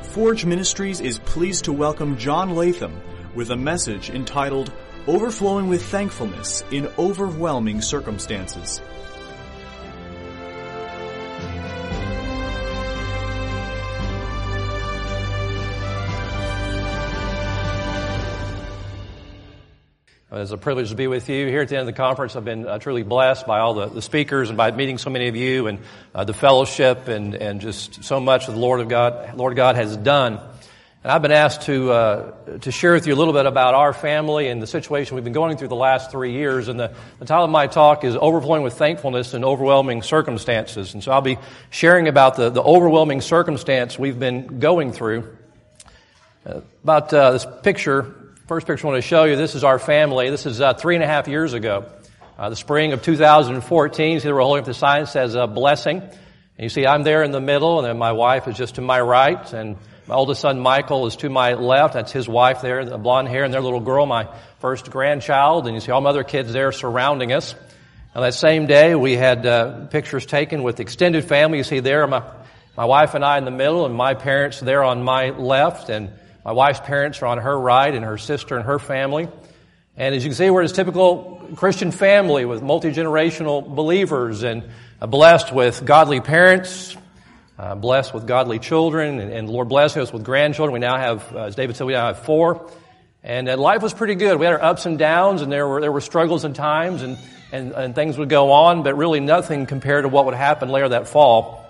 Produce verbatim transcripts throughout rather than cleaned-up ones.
Forge Ministries is pleased to welcome John Latham with a message entitled Overflowing with Thankfulness in Overwhelming Circumstances. It's a privilege to be with you here at the end of the conference. I've been uh, truly blessed by all the, the speakers and by meeting so many of you and uh, the fellowship and, and just so much that the Lord of God, Lord God has done. And I've been asked to uh, to share with you a little bit about our family and the situation we've been going through the last three years. And the, the title of my talk is Overflowing with Thankfulness in Overwhelming Circumstances. And so I'll be sharing about the, the overwhelming circumstance we've been going through. Uh, about uh, this picture. First picture I want to show you, this is our family. This is uh, three and a half years ago, uh, the spring of two thousand fourteen. You see we're holding up the sign that says uh, blessing. And you see I'm there in the middle, and then my wife is just to my right, and my oldest son Michael is to my left. That's his wife there, the blonde hair, and their little girl, my first grandchild. And you see all my other kids there surrounding us. And that same day, we had uh, pictures taken with extended family. You see there my, my wife and I in the middle, and my parents there on my left, and my wife's parents are on her right, and her sister and her family. And as you can see, we're this typical Christian family with multi-generational believers and uh, blessed with godly parents, uh, blessed with godly children, and, and the Lord blessing us with grandchildren. We now have, uh, as David said, we now have four. And uh, life was pretty good. We had our ups and downs, and there were there were struggles and times, and, and, and things would go on, but really nothing compared to what would happen later that fall.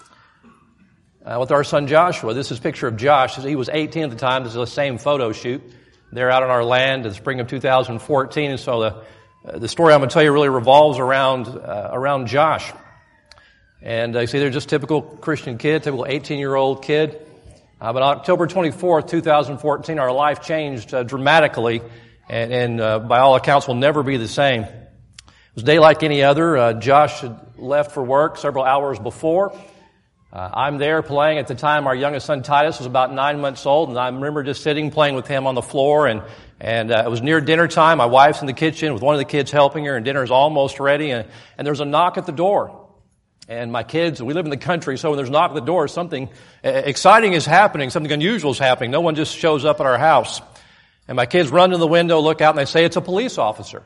Uh, with our son Joshua. This is a picture of Josh. He was eighteen at the time. This is the same photo shoot. They're out on our land in the spring of two thousand fourteen. And so the uh, the story I'm going to tell you really revolves around uh, around Josh. And uh, you see, they're just typical Christian kid, typical eighteen-year-old kid. Uh, but on October twenty-fourth, two thousand fourteen, our life changed uh, dramatically, and, and uh, by all accounts will never be the same. It was a day like any other. Uh, Josh had left for work several hours before. Uh, I'm there playing. At the time, our youngest son Titus was about nine months old, and I remember just sitting playing with him on the floor, and and uh, it was near dinner time. My wife's in the kitchen with one of the kids helping her, and dinner's almost ready, and, and there's a knock at the door. And my kids, we live in the country, so when there's a knock at the door, something exciting is happening, something unusual is happening. No one just shows up at our house. And my kids run to the window, look out, and they say it's a police officer.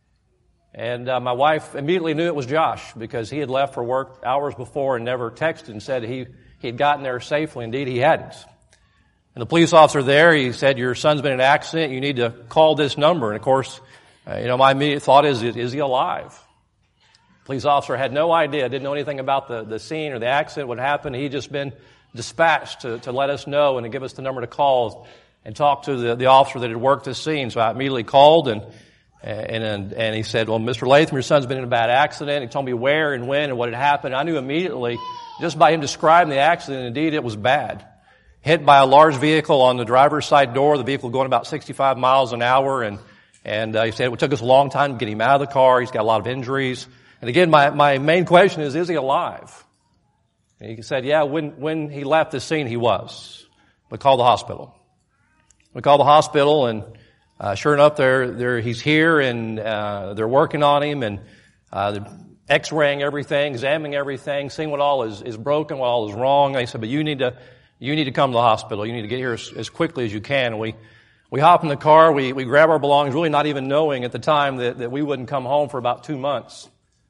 And uh, my wife immediately knew it was Josh because he had left for work hours before and never texted and said he he had gotten there safely. Indeed, he hadn't. And the police officer there, he said, your son's been in an accident. You need to call this number. And, of course, uh, you know, my immediate thought is, is he alive? The police officer had no idea, didn't know anything about the, the scene or the accident, what happened. He'd just been dispatched to, to let us know and to give us the number to call and talk to the, the officer that had worked the scene. So I immediately called and And, and and he said, well, Mister Latham, your son's been in a bad accident. He told me where and when and what had happened. I knew immediately, just by him describing the accident, indeed it was bad. Hit by a large vehicle on the driver's side door, the vehicle going about sixty-five miles an hour. And and uh, he said it took us a long time to get him out of the car. He's got a lot of injuries. And again, my, my main question is, is he alive? And he said, yeah, when, when he left the scene, he was. We called the hospital. We called the hospital and Uh, sure enough, they're, they're, he's here, and uh, they're working on him, and uh, they're x-raying everything, examining everything, seeing what all is, is broken, what all is wrong. They said, but you need to you need to come to the hospital. You need to get here as, as quickly as you can. And we we hop in the car, we we grab our belongings, really not even knowing at the time that, that we wouldn't come home for about two months.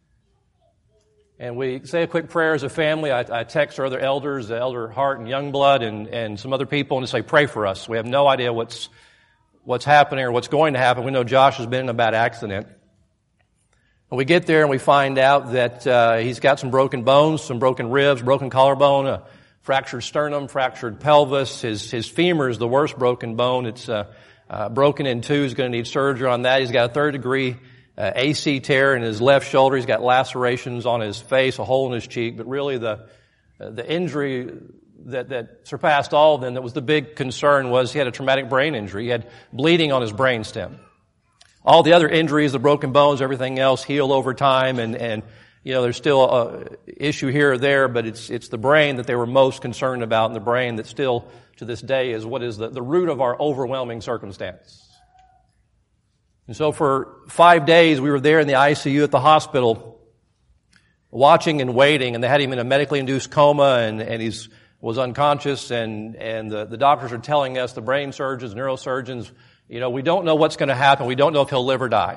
And we say a quick prayer as a family. I, I text our other elders, Elder Hart and Youngblood, and and some other people, and to say, pray for us. We have no idea what's what's happening or what's going to happen. We know Josh has been in a bad accident. And we get there and we find out that uh, he's got some broken bones, some broken ribs, broken collarbone, a fractured sternum, fractured pelvis. His his femur is the worst broken bone. It's uh, uh, broken in two. He's going to need surgery on that. He's got a third degree uh, A C tear in his left shoulder. He's got lacerations on his face, a hole in his cheek. But really the uh, the injury that, that surpassed all of them, that was the big concern, was he had a traumatic brain injury. He had bleeding on his brainstem. All the other injuries, the broken bones, everything else, heal over time, and, and you know, there's still a issue here or there, but it's it's the brain that they were most concerned about, and the brain that still, to this day, is what is the, the root of our overwhelming circumstance. And so for five days, we were there in the I C U at the hospital, watching and waiting, and they had him in a medically induced coma, and, and he's was unconscious, and, and the, the doctors are telling us, the brain surgeons, neurosurgeons, you know, we don't know what's going to happen. We don't know if he'll live or die.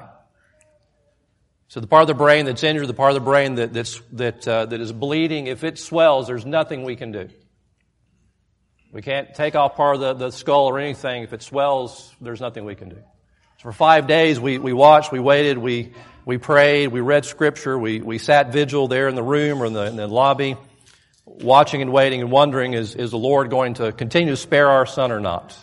So the part of the brain that's injured, the part of the brain that, that's, that, uh, that is bleeding, if it swells, there's nothing we can do. We can't take off part of the, the skull or anything. If it swells, there's nothing we can do. So for five days, we, we watched, we waited, we, we prayed, we read Scripture, we, we sat vigil there in the room or in the, in the lobby, watching and waiting and wondering, is, is the Lord going to continue to spare our son or not?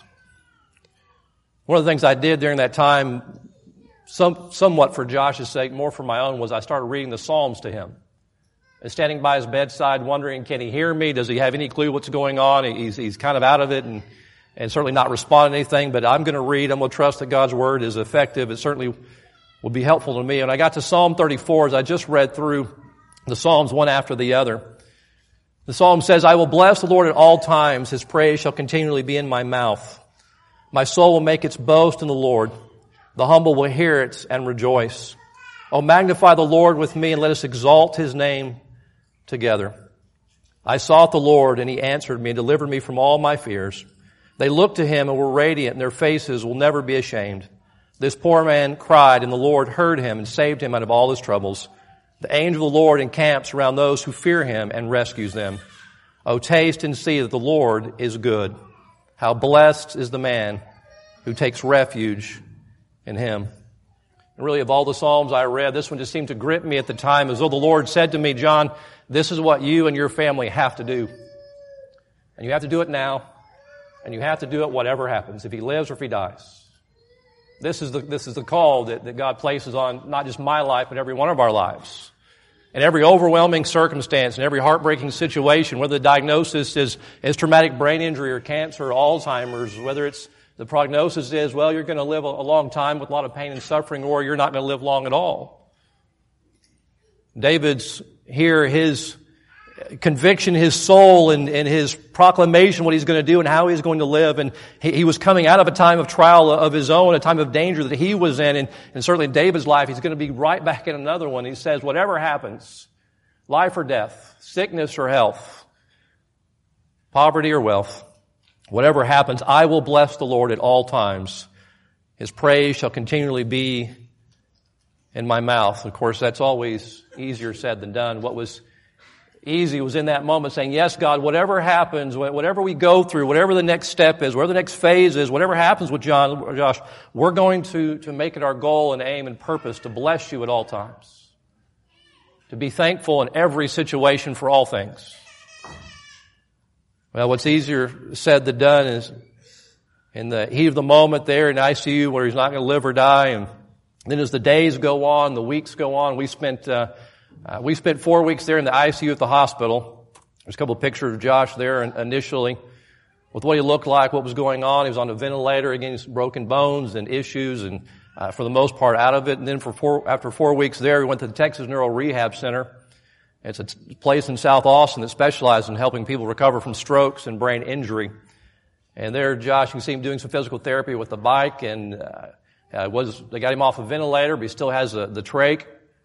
One of the things I did during that time, some, somewhat for Josh's sake, more for my own, was I started reading the Psalms to him. And standing by his bedside, wondering, can he hear me? Does he have any clue what's going on? He's, he's kind of out of it and, and certainly not responding to anything, but I'm going to read. I'm going to trust that God's Word is effective. It certainly will be helpful to me. And I got to Psalm thirty-four as I just read through the Psalms one after the other. The Psalm says, I will bless the Lord at all times. His praise shall continually be in my mouth. My soul will make its boast in the Lord. The humble will hear it and rejoice. Oh, magnify the Lord with me and let us exalt His name together. I sought the Lord and He answered me and delivered me from all my fears. They looked to Him and were radiant, and their faces will never be ashamed. This poor man cried, and the Lord heard him and saved him out of all his troubles. The angel of the Lord encamps around those who fear Him and rescues them. Oh, taste and see that the Lord is good. How blessed is the man who takes refuge in Him. And really, of all the Psalms I read, this one just seemed to grip me at the time, as though the Lord said to me, John, this is what you and your family have to do. And you have to do it now. And you have to do it whatever happens, if he lives or if he dies. This is the, this is the call that, that God places on not just my life, but every one of our lives. In every overwhelming circumstance, in every heartbreaking situation, whether the diagnosis is, is traumatic brain injury or cancer or Alzheimer's, whether it's the prognosis is, well, you're going to live a, a long time with a lot of pain and suffering, or you're not going to live long at all. David's here, his conviction, his soul, and, and his proclamation, what he's going to do and how he's going to live. And he, he was coming out of a time of trial of his own, a time of danger that he was in. And, and certainly in David's life, he's going to be right back in another one. He says, whatever happens, life or death, sickness or health, poverty or wealth, whatever happens, I will bless the Lord at all times. His praise shall continually be in my mouth. Of course, that's always easier said than done. What was easy was in that moment saying, yes, God, whatever happens, whatever we go through, whatever the next step is, whatever the next phase is, whatever happens with John or Josh, we're going to, to make it our goal and aim and purpose to bless you at all times. To be thankful in every situation for all things. Well, what's easier said than done is in the heat of the moment there in I C U where he's not going to live or die. And then as the days go on, the weeks go on, we spent, uh, uh, we spent four weeks there in the I C U at the hospital. There's a couple of pictures of Josh there initially with what he looked like, what was going on. He was on a ventilator, again, broken bones and issues, and uh, for the most part out of it. And then for four, after four weeks there, we went to the Texas Neuro Rehab Center. It's a place in South Austin that specializes in helping people recover from strokes and brain injury. And there, Josh, you can see him doing some physical therapy with the bike, and uh, uh, was they got him off a ventilator, but he still has a, the trach.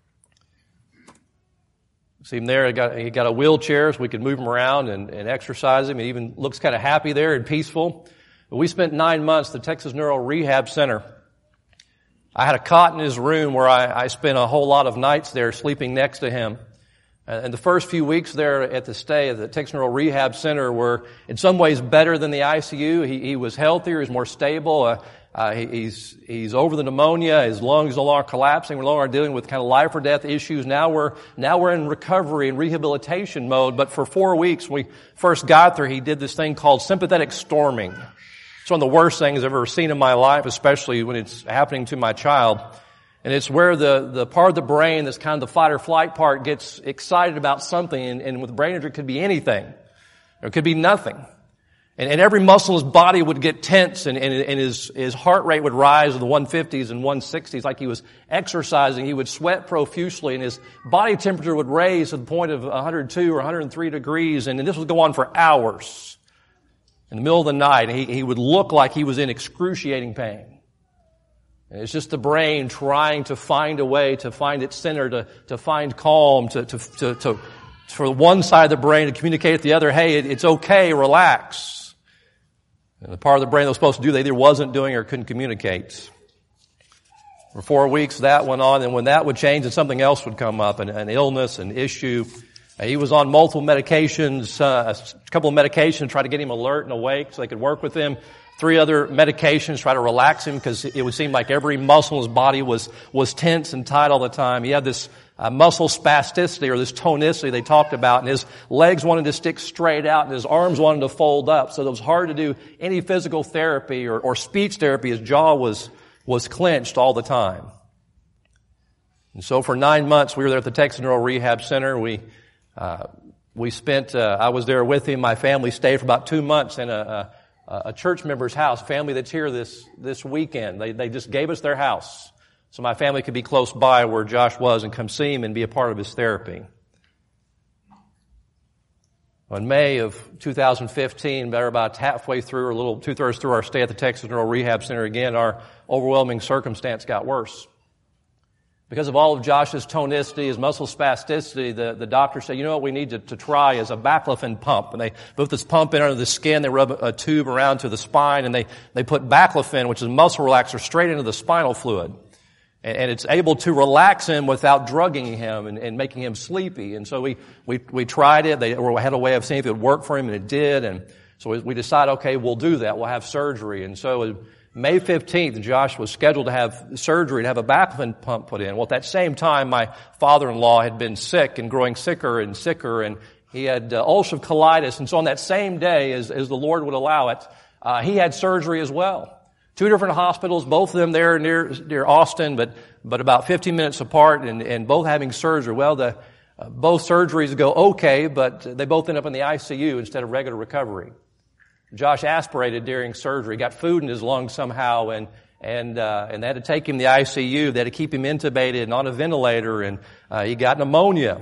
See him there. He got, he got a wheelchair, so we could move him around and, and exercise him. He even looks kind of happy there and peaceful. But we spent nine months at the Texas Neuro Rehab Center. I had a cot in his room where I, I spent a whole lot of nights there sleeping next to him. And the first few weeks there at the stay at the Texas Neuro Rehab Center were in some ways better than the I C U. He, he was healthier, he was more stable. Uh, uh, he, he's he's over the pneumonia. His lungs no longer collapsing. We're no longer dealing with kind of life or death issues. Now we're now we're in recovery and rehabilitation mode. But for four weeks, when we first got there, he did this thing called sympathetic storming. It's one of the worst things I've ever seen in my life, especially when it's happening to my child. And it's where the, the part of the brain that's kind of the fight or flight part gets excited about something. And, and with brain injury, it could be anything. Or it could be nothing. And, and every muscle in his body would get tense, and, and, and his, his heart rate would rise to the one fifties and one sixties like he was exercising. He would sweat profusely, and his body temperature would raise to the point of one hundred two or one hundred three degrees. And, and this would go on for hours. In the middle of the night, he, he would look like he was in excruciating pain. And it's just the brain trying to find a way to find its center, to, to find calm, to, to, to, to, for one side of the brain to communicate to the other, hey, it, it's okay, relax. And the part of the brain that was supposed to do that either wasn't doing or couldn't communicate. For four weeks that went on, and when that would change, and something else would come up, an, an illness, an issue. He was on multiple medications, uh, a couple of medications to try to get him alert and awake so they could work with him. Three other medications to try to relax him because it would seem like every muscle in his body was, was tense and tight all the time. He had this uh, muscle spasticity or this tonicity they talked about, and his legs wanted to stick straight out and his arms wanted to fold up. So it was hard to do any physical therapy or, or speech therapy. His jaw was, was clenched all the time. And so for nine months we were there at the Texas Neural Rehab Center. We Uh, we spent, uh, I was there with him. My family stayed for about two months in a, a, a church member's house, family that's here this, this weekend. They, they just gave us their house so my family could be close by where Josh was and come see him and be a part of his therapy. In May of two thousand fifteen, better about halfway through or a little two-thirds through our stay at the Texas Neural Rehab Center again, our overwhelming circumstance got worse. Because of all of Josh's tonicity, his muscle spasticity, the, the doctor said, you know what we need to, to try is a baclofen pump. And they put this pump in under the skin, they rub a tube around to the spine, and they, they put baclofen, which is a muscle relaxer, straight into the spinal fluid. And, and it's able to relax him without drugging him and, and making him sleepy. And so we, we, we tried it. They had a way of seeing if it would work for him, and it did. And so we, we decided, okay, we'll do that. We'll have surgery. And so May fifteenth, Josh was scheduled to have surgery, to have a baclofen pump put in. Well, at that same time, my father-in-law had been sick and growing sicker and sicker, and he had uh, ulcerative colitis. And so on that same day, as, as the Lord would allow it, uh, he had surgery as well. Two different hospitals, both of them there near, near Austin, but, but about fifteen minutes apart, and, and both having surgery. Well, the, uh, both surgeries go okay, but they both end up in the I C U instead of regular recovery. Josh aspirated during surgery, got food in his lungs somehow, and and uh, and they had to take him to the I C U. They had to keep him intubated and on a ventilator, and uh, he got pneumonia,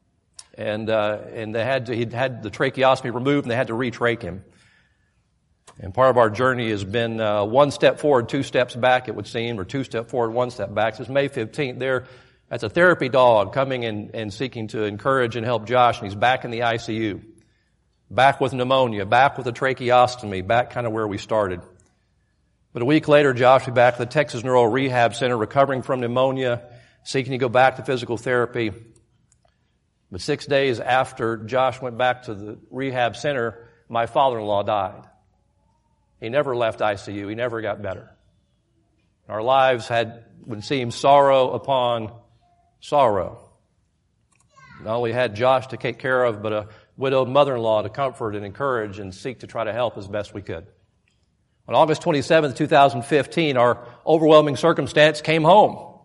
and uh, and they had to, he'd had the tracheostomy removed, and they had to retrach him. And part of our journey has been uh, one step forward, two steps back, it would seem, or two steps forward, one step back. Since May fifteenth, there, that's a therapy dog coming and, and seeking to encourage and help Josh, and he's back in the I C U. Back with pneumonia, back with a tracheostomy, back kind of where we started. But a week later, Josh was back at the Texas Neural Rehab Center, recovering from pneumonia, seeking to go back to physical therapy. But six days after Josh went back to the rehab center, my father-in-law died. He never left I C U. He never got better. Our lives had, would seem, sorrow upon sorrow. Not only had Josh to take care of, but a widowed mother-in-law to comfort and encourage and seek to try to help as best we could. On August twenty-seventh, twenty fifteen, our overwhelming circumstance came home.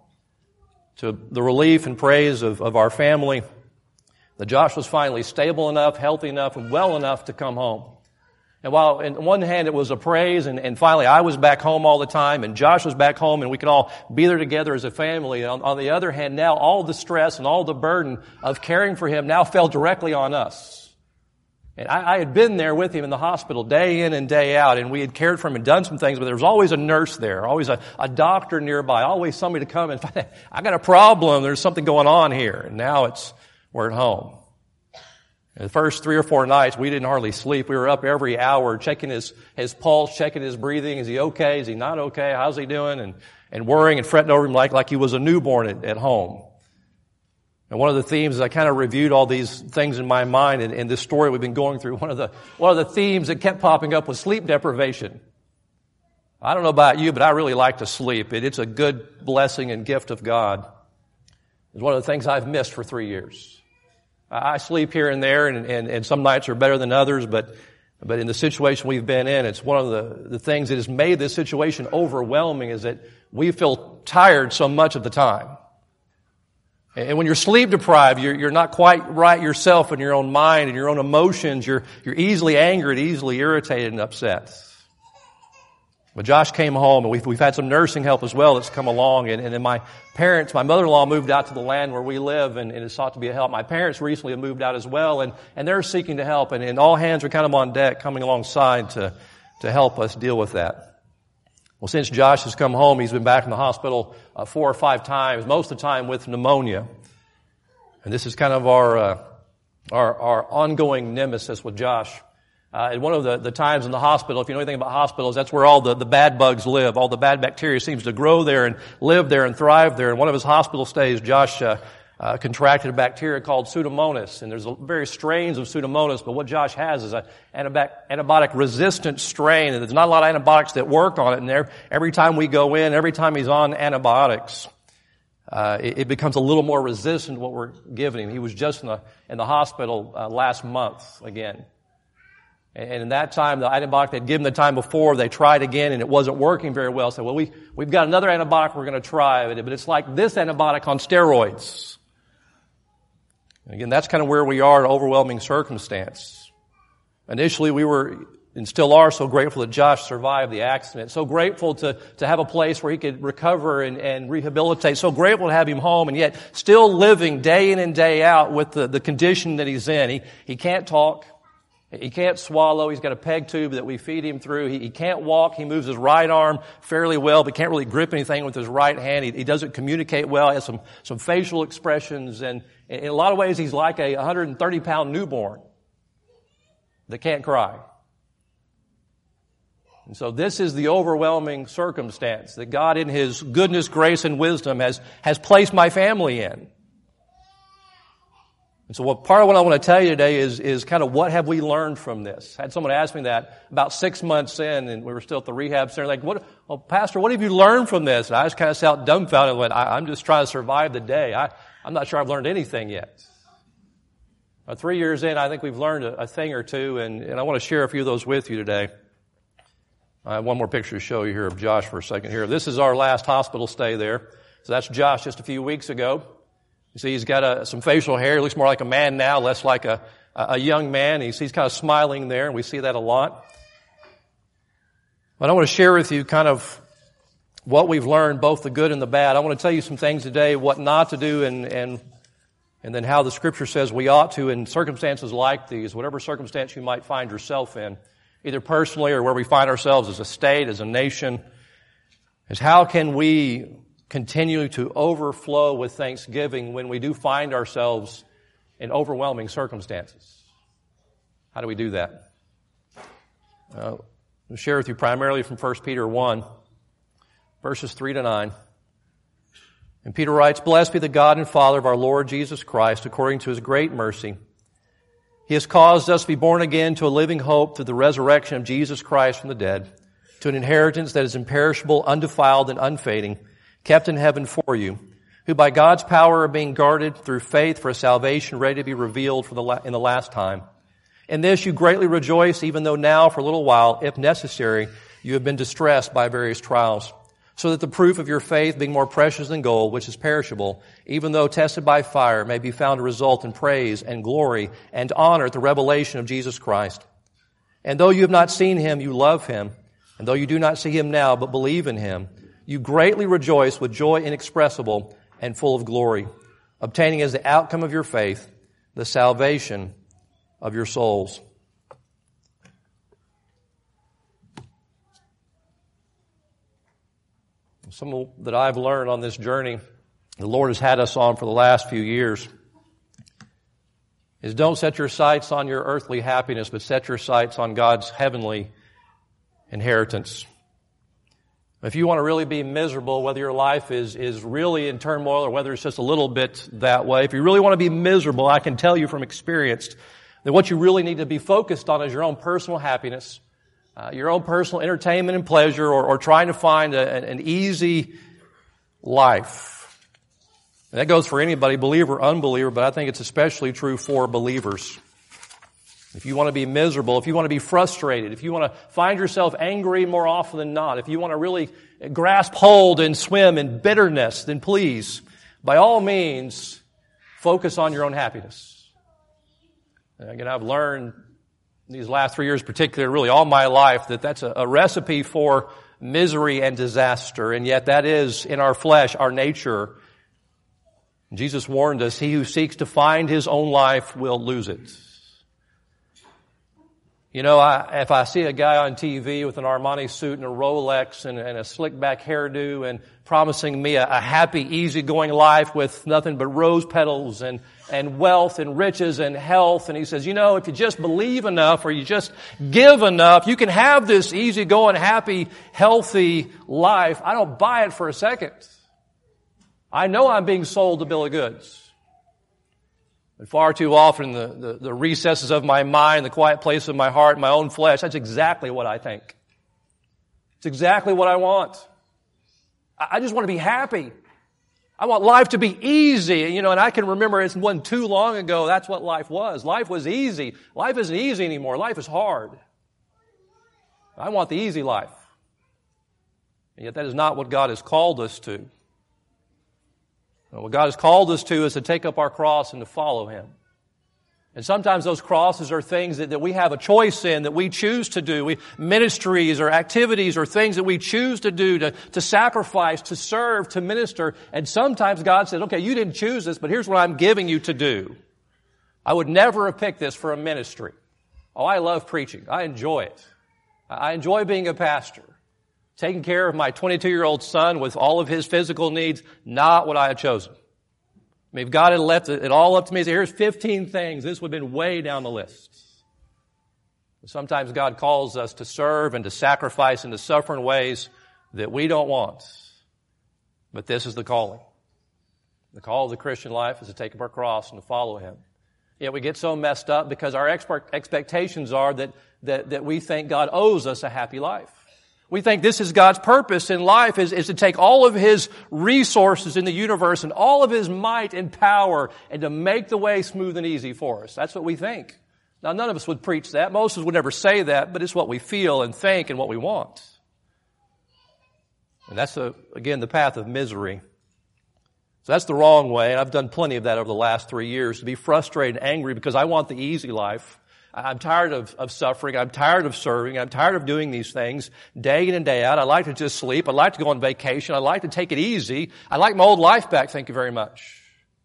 To the relief and praise of, of our family, that Josh was finally stable enough, healthy enough, and well enough to come home. And while on one hand it was a praise, and, and finally I was back home all the time, and Josh was back home, and we could all be there together as a family. On, on the other hand, now all the stress and all the burden of caring for him now fell directly on us. And I, I had been there with him in the hospital day in and day out, and we had cared for him and done some things, but there was always a nurse there, always a, a doctor nearby, always somebody to come and find, I got a problem, there's something going on here. And now it's, we're at home. And the first three or four nights, we didn't hardly sleep. We were up every hour checking his, his pulse, checking his breathing. Is he okay? Is he not okay? How's he doing? And, and worrying and fretting over him like, like he was a newborn at, at home. And one of the themes, I kind of reviewed all these things in my mind, and, and this story we've been going through, one of the, one of the themes that kept popping up was sleep deprivation. I don't know about you, but I really like to sleep. It, it's a good blessing and gift of God. It's one of the things I've missed for three years. I sleep here and there, and, and, and some nights are better than others, but but in the situation we've been in, it's one of the, the things that has made this situation overwhelming is that we feel tired so much of the time. And when you're sleep deprived, you're, you're not quite right yourself in your own mind and your own emotions. You're, you're easily angered, easily irritated and upset. But Josh came home, and we've, we've had some nursing help as well that's come along. And, and then my parents, my mother-in-law moved out to the land where we live and, and has sought to be a help. My parents recently have moved out as well, and, and they're seeking to help. And, and all hands are kind of on deck coming alongside to, to help us deal with that. Well, since Josh has come home, he's been back in the hospital uh, four or five times, most of the time with pneumonia. And this is kind of our, uh, our, our ongoing nemesis with Josh. Uh, and one of the, the times in the hospital, if you know anything about hospitals, that's where all the, the bad bugs live. All the bad bacteria seems to grow there and live there and thrive there. And one of his hospital stays, Josh uh, uh, contracted a bacteria called Pseudomonas. And there's various strains of Pseudomonas, but what Josh has is an antibiotic-resistant strain. And there's not a lot of antibiotics that work on it. And there, every time we go in, every time he's on antibiotics, uh, it, it becomes a little more resistant to what we're giving him. He was just in the, in the hospital uh, last month again. And in that time, the antibiotic they'd given the time before, they tried again and it wasn't working very well. So, well, we, we've got another antibiotic we're going to try, but it's like this antibiotic on steroids. And again, that's kind of where we are in overwhelming circumstance. Initially, we were, and still are, so grateful that Josh survived the accident. So grateful to, to have a place where he could recover and, and rehabilitate. So grateful to have him home, and yet still living day in and day out with the, the condition that he's in. He, he can't talk. He can't swallow. He's got a peg tube that we feed him through. He, he can't walk. He moves his right arm fairly well, but can't really grip anything with his right hand. He, he doesn't communicate well. He has some, some facial expressions. And in a lot of ways, he's like a one hundred thirty pound newborn that can't cry. And so this is the overwhelming circumstance that God in His goodness, grace, and wisdom has, has placed my family in. And so what, part of what I want to tell you today is, is kind of what have we learned from this? I had someone ask me that about six months in, and we were still at the rehab center, like, what, well, Pastor, what have you learned from this? And I just kind of sat dumbfounded and went, I, I'm just trying to survive the day. I, I'm not sure I've learned anything yet. Uh, three years in, I think we've learned a, a thing or two, and, and I want to share a few of those with you today. I have one more picture to show you here of Josh for a second here. This is our last hospital stay there. So that's Josh just a few weeks ago. You see, he's got a, some facial hair. He looks more like a man now, less like a, a young man. He's, he's kind of smiling there, and we see that a lot. But I want to share with you kind of what we've learned, both the good and the bad. I want to tell you some things today, what not to do, and, and, and then how the Scripture says we ought to in circumstances like these, whatever circumstance you might find yourself in, either personally or where we find ourselves as a state, as a nation, is how can we continue to overflow with thanksgiving when we do find ourselves in overwhelming circumstances. How do we do that? Uh, I'll share with you primarily from First Peter one, verses three to nine. And Peter writes, "Blessed be the God and Father of our Lord Jesus Christ, according to His great mercy. He has caused us to be born again to a living hope through the resurrection of Jesus Christ from the dead, to an inheritance that is imperishable, undefiled, and unfading, kept in heaven for you, who by God's power are being guarded through faith for a salvation ready to be revealed for the la- in the last time. In this you greatly rejoice, even though now for a little while, if necessary, you have been distressed by various trials, so that the proof of your faith, being more precious than gold, which is perishable, even though tested by fire, may be found to result in praise and glory and honor at the revelation of Jesus Christ. And though you have not seen Him, you love Him. And though you do not see Him now, but believe in Him, you greatly rejoice with joy inexpressible and full of glory, obtaining as the outcome of your faith the salvation of your souls." Some that I've learned on this journey, the Lord has had us on for the last few years, is don't set your sights on your earthly happiness, but set your sights on God's heavenly inheritance. If you want to really be miserable, whether your life is, is really in turmoil or whether it's just a little bit that way, if you really want to be miserable, I can tell you from experience that what you really need to be focused on is your own personal happiness, uh, your own personal entertainment and pleasure, or, or trying to find a, an easy life. And that goes for anybody, believer or unbeliever, but I think it's especially true for believers. If you want to be miserable, if you want to be frustrated, if you want to find yourself angry more often than not, if you want to really grasp hold and swim in bitterness, then please, by all means, focus on your own happiness. And again, I've learned these last three years, particularly really all my life, that that's a, a recipe for misery and disaster, and yet that is in our flesh, our nature. Jesus warned us, he who seeks to find his own life will lose it. You know, I, if I see a guy on T V with an Armani suit and a Rolex and, and a slick back hairdo and promising me a, a happy, easygoing life with nothing but rose petals and, and wealth and riches and health, and he says, you know, if you just believe enough or you just give enough, you can have this easygoing, happy, healthy life. I don't buy it for a second. I know I'm being sold a bill of goods. But far too often, the, the, the recesses of my mind, the quiet place of my heart, my own flesh, that's exactly what I think. It's exactly what I want. I, I just want to be happy. I want life to be easy. You know, and I can remember it wasn't too long ago, that's what life was. Life was easy. Life isn't easy anymore. Life is hard. I want the easy life. And yet that is not what God has called us to. What God has called us to is to take up our cross and to follow Him. And sometimes those crosses are things that, that we have a choice in, that we choose to do. We, ministries or activities or things that we choose to do, to, to sacrifice, to serve, to minister. And sometimes God says, okay, you didn't choose this, but here's what I'm giving you to do. I would never have picked this for a ministry. Oh, I love preaching. I enjoy it. I enjoy being a pastor. Taking care of my twenty-two-year-old son with all of his physical needs, not what I had chosen. I mean, if God had left it all up to me, say, here's fifteen things, this would have been way down the list. Sometimes God calls us to serve and to sacrifice and to suffer in ways that we don't want. But this is the calling. The call of the Christian life is to take up our cross and to follow Him. Yet we get so messed up because our expectations are that, that, that we think God owes us a happy life. We think this is God's purpose in life is, is to take all of His resources in the universe and all of His might and power and to make the way smooth and easy for us. That's what we think. Now, none of us would preach that. Most of us would never say that, but it's what we feel and think and what we want. And that's, a, again, the path of misery. So that's the wrong way, and I've done plenty of that over the last three years, to be frustrated and angry because I want the easy life. I'm tired of, of suffering. I'm tired of serving. I'm tired of doing these things day in and day out. I like to just sleep. I like to go on vacation. I like to take it easy. I like my old life back. Thank you very much.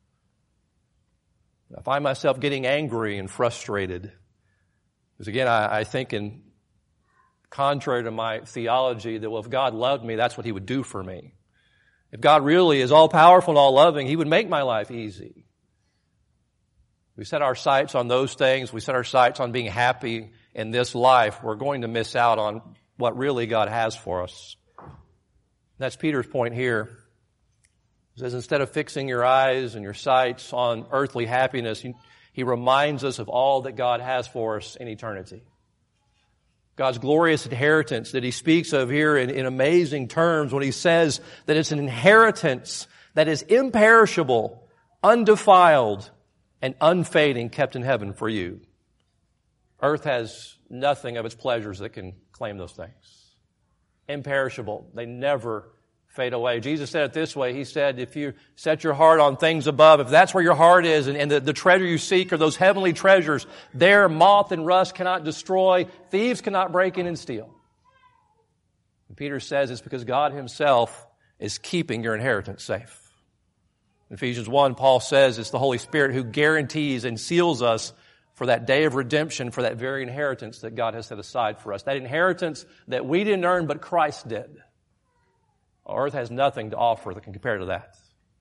I find myself getting angry and frustrated. Because again, I, I think in contrary to my theology that, well, if God loved me, that's what He would do for me. If God really is all powerful and all loving, He would make my life easy. We set our sights on those things. We set our sights on being happy in this life. We're going to miss out on what really God has for us. That's Peter's point here. He says, instead of fixing your eyes and your sights on earthly happiness, he, he reminds us of all that God has for us in eternity. God's glorious inheritance that He speaks of here in, in amazing terms when He says that it's an inheritance that is imperishable, undefiled, and unfading, kept in heaven for you. Earth has nothing of its pleasures that can claim those things. Imperishable. They never fade away. Jesus said it this way. He said, if you set your heart on things above, if that's where your heart is, and, and the, the treasure you seek are those heavenly treasures, there moth and rust cannot destroy, thieves cannot break in and steal. And Peter says it's because God Himself is keeping your inheritance safe. In Ephesians one, Paul says it's the Holy Spirit who guarantees and seals us for that day of redemption, for that very inheritance that God has set aside for us. That inheritance that we didn't earn, but Christ did. Earth has nothing to offer that can compare to that.